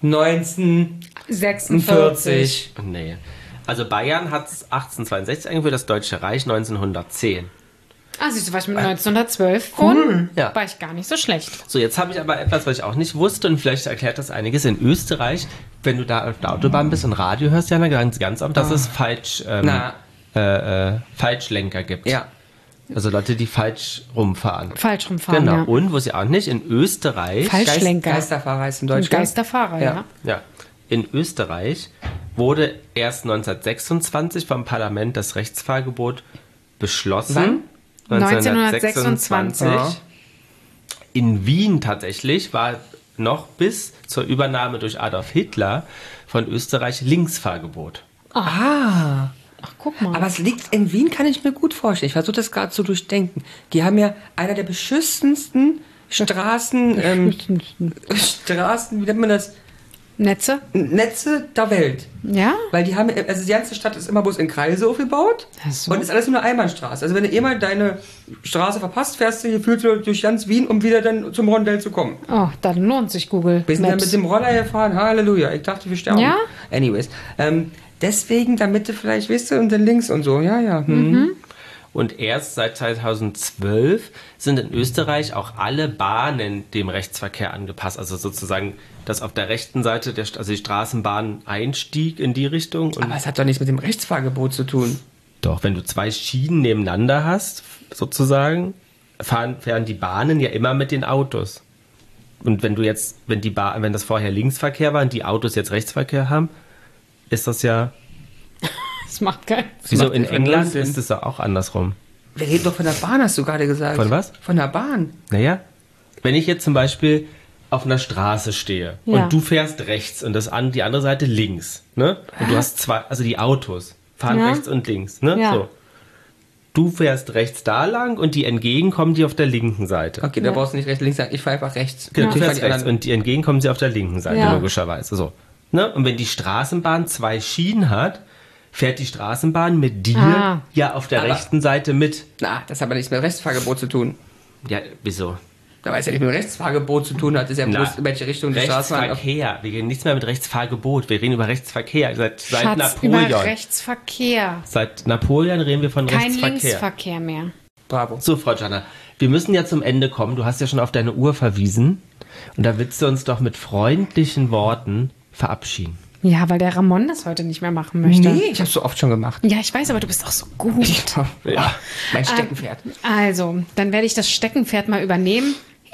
sechsundvierzig.
neunzehnhundertvierzig.
Nee. Also Bayern hat es achtzehnhundertzweiundsechzig eingeführt, das Deutsche Reich neunzehnhundertzehn.
Ah, siehst du, war ich mit neunzehnhundertzwölf cool.
Ja.
War ich gar nicht so schlecht.
So, jetzt habe ich aber etwas, was ich auch nicht wusste und vielleicht erklärt das einiges. In Österreich, wenn du da auf der Autobahn bist und Radio hörst, Jana, sagen sie ganz oft, dass es falsch, ähm,
Na.
äh, äh, Falschlenker gibt.
Ja.
Also Leute, die falsch rumfahren.
Falsch rumfahren,
Genau.
ja.
Und, wo sie auch nicht, in Österreich,
Falschlenker.
Geisterfahrer heißt in
Ein
Deutschland.
Geisterfahrer,
Ja.
ja.
ja, in Österreich wurde erst neunzehnhundertsechsundzwanzig vom Parlament das Rechtsfahrgebot beschlossen.
Wann?
neunzehnhundertsechsundzwanzig.
Ja. In Wien tatsächlich war noch bis zur Übernahme durch Adolf Hitler von Österreich Linksfahrgebot.
Ah.
Ach, guck mal.
Aber es liegt in Wien, kann ich mir gut vorstellen. Ich versuche das gerade zu durchdenken. Die haben ja einer der beschissensten Straßen, ähm, Straßen, wie nennt man das?
Netze?
Netze der Welt.
Ja?
Weil die haben, also die ganze Stadt ist immer bloß in Kreise aufgebaut.
Ach so.
Und ist alles nur eine Einbahnstraße. Also wenn du eh mal deine Straße verpasst, fährst du hier fühlst du durch ganz Wien, um wieder dann zum Rondell zu kommen.
Oh, dann lohnt sich Google
Wir sind dann
Maps.
mit dem Roller gefahren, Halleluja. Ich dachte, wir sterben.
Ja?
Anyways. Ähm, deswegen, damit du vielleicht, weißt du, und dann links und so. Ja, ja. Hm.
Mhm.
Und erst seit zweitausendzwölf sind in Österreich auch alle Bahnen dem Rechtsverkehr angepasst. Also sozusagen, dass auf der rechten Seite, der, also die Straßenbahn einstieg in die Richtung. Und
Aber es hat doch nichts mit dem Rechtsfahrgebot zu tun.
doch, wenn du zwei Schienen nebeneinander hast, sozusagen, fahren, fahren die Bahnen ja immer mit den Autos. Und wenn du jetzt, wenn die Bahn, wenn das vorher Linksverkehr war und die Autos jetzt Rechtsverkehr haben, ist das ja...
Das macht keinen
Wieso
macht
in
ja
England
null Sinn.
ist es ja auch andersrum.
Wir reden doch von der Bahn, hast du gerade gesagt.
Von was?
Von der Bahn.
Naja, wenn ich jetzt zum Beispiel auf einer Straße stehe
Ja.
und du fährst rechts und das an, die andere Seite links, ne? Und du hast zwei, also die Autos fahren
Ja.
rechts und links, ne?
Ja.
So. Du fährst rechts da lang und die entgegenkommen die auf der linken Seite.
Okay, da
Ja.
brauchst du nicht rechts, links sagen. Ich fahre einfach rechts.
Genau,
Ich
du
fahr
fährst
die
rechts
anderen-
und die entgegenkommen sie auf der linken Seite,
Ja.
logischerweise. So. Ne? Und wenn die Straßenbahn zwei Schienen hat, fährt die Straßenbahn mit dir
Ah.
ja auf der
Aber-
rechten Seite mit.
Na, das hat aber nichts mit Rechtsfahrgebot zu tun.
Ja, wieso?
Da weiß ja nicht mit Rechtsfahrgebot zu tun hat, ist ja
Na,
bloß in welche Richtung die Straßenbahn.
Rechtsverkehr. Wir reden nichts mehr mit Rechtsfahrgebot. Wir reden über Rechtsverkehr. Seit, seit
Schatz, über
Napoleon.
Rechtsverkehr.
Seit Napoleon reden wir von
Kein
Rechtsverkehr.
Linksverkehr mehr.
Bravo.
So, Frau Gianna, wir müssen ja zum Ende kommen. Du hast ja schon auf deine Uhr verwiesen. Und da willst du uns doch mit freundlichen Worten verabschieden.
Ja, weil der Ramon das heute nicht mehr machen möchte.
Nee, ich hab's so oft schon gemacht.
Ja, ich weiß, aber du bist auch so gut.
Ja.
Mein Steckenpferd.
Also, dann werde ich das Steckenpferd mal übernehmen.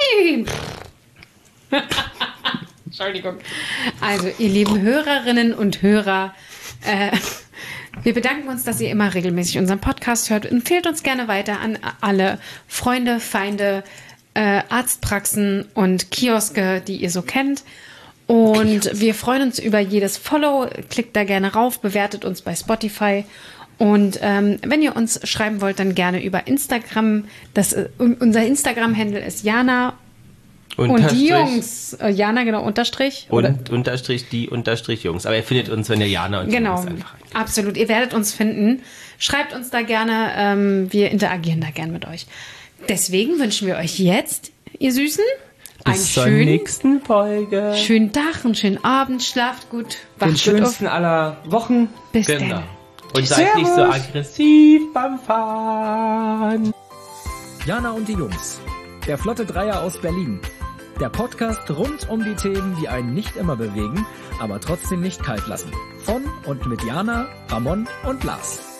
Entschuldigung. Also, ihr lieben Hörerinnen und Hörer, äh, wir bedanken uns, dass ihr immer regelmäßig unseren Podcast hört. Empfehlt uns gerne weiter an alle Freunde, Feinde, äh, Arztpraxen und Kioske, die ihr so kennt. Und wir freuen uns über jedes Follow. Klickt da gerne rauf, bewertet uns bei Spotify. Und ähm, wenn ihr uns schreiben wollt, dann gerne über Instagram. Das, äh, unser Instagram-Handle ist Jana und die
Unterstrich
Jungs. Äh, Jana, genau, Unterstrich. oder-
Und Unterstrich die Unterstrich Jungs. Aber ihr findet uns, wenn ihr Jana und die
Genau,
Jungs einfach eingebt.
absolut. Ihr werdet uns finden. Schreibt uns da gerne. Ähm, wir interagieren da gerne mit euch. Deswegen wünschen wir euch jetzt, ihr Süßen, einen
Bis zur
schönen,
nächsten Folge.
schönen Tag, einen schönen Abend. Schlaft gut.
Den
Wacht gut auf.
schönsten aller Wochen.
Bis
Genau.
dann.
Und seid nicht so aggressiv beim Fahren.
Jana und die Jungs. Der Flotte Dreier aus Berlin. Der Podcast rund um die Themen, die einen nicht immer bewegen, aber trotzdem nicht kalt lassen. Von und mit Jana, Ramon und Lars.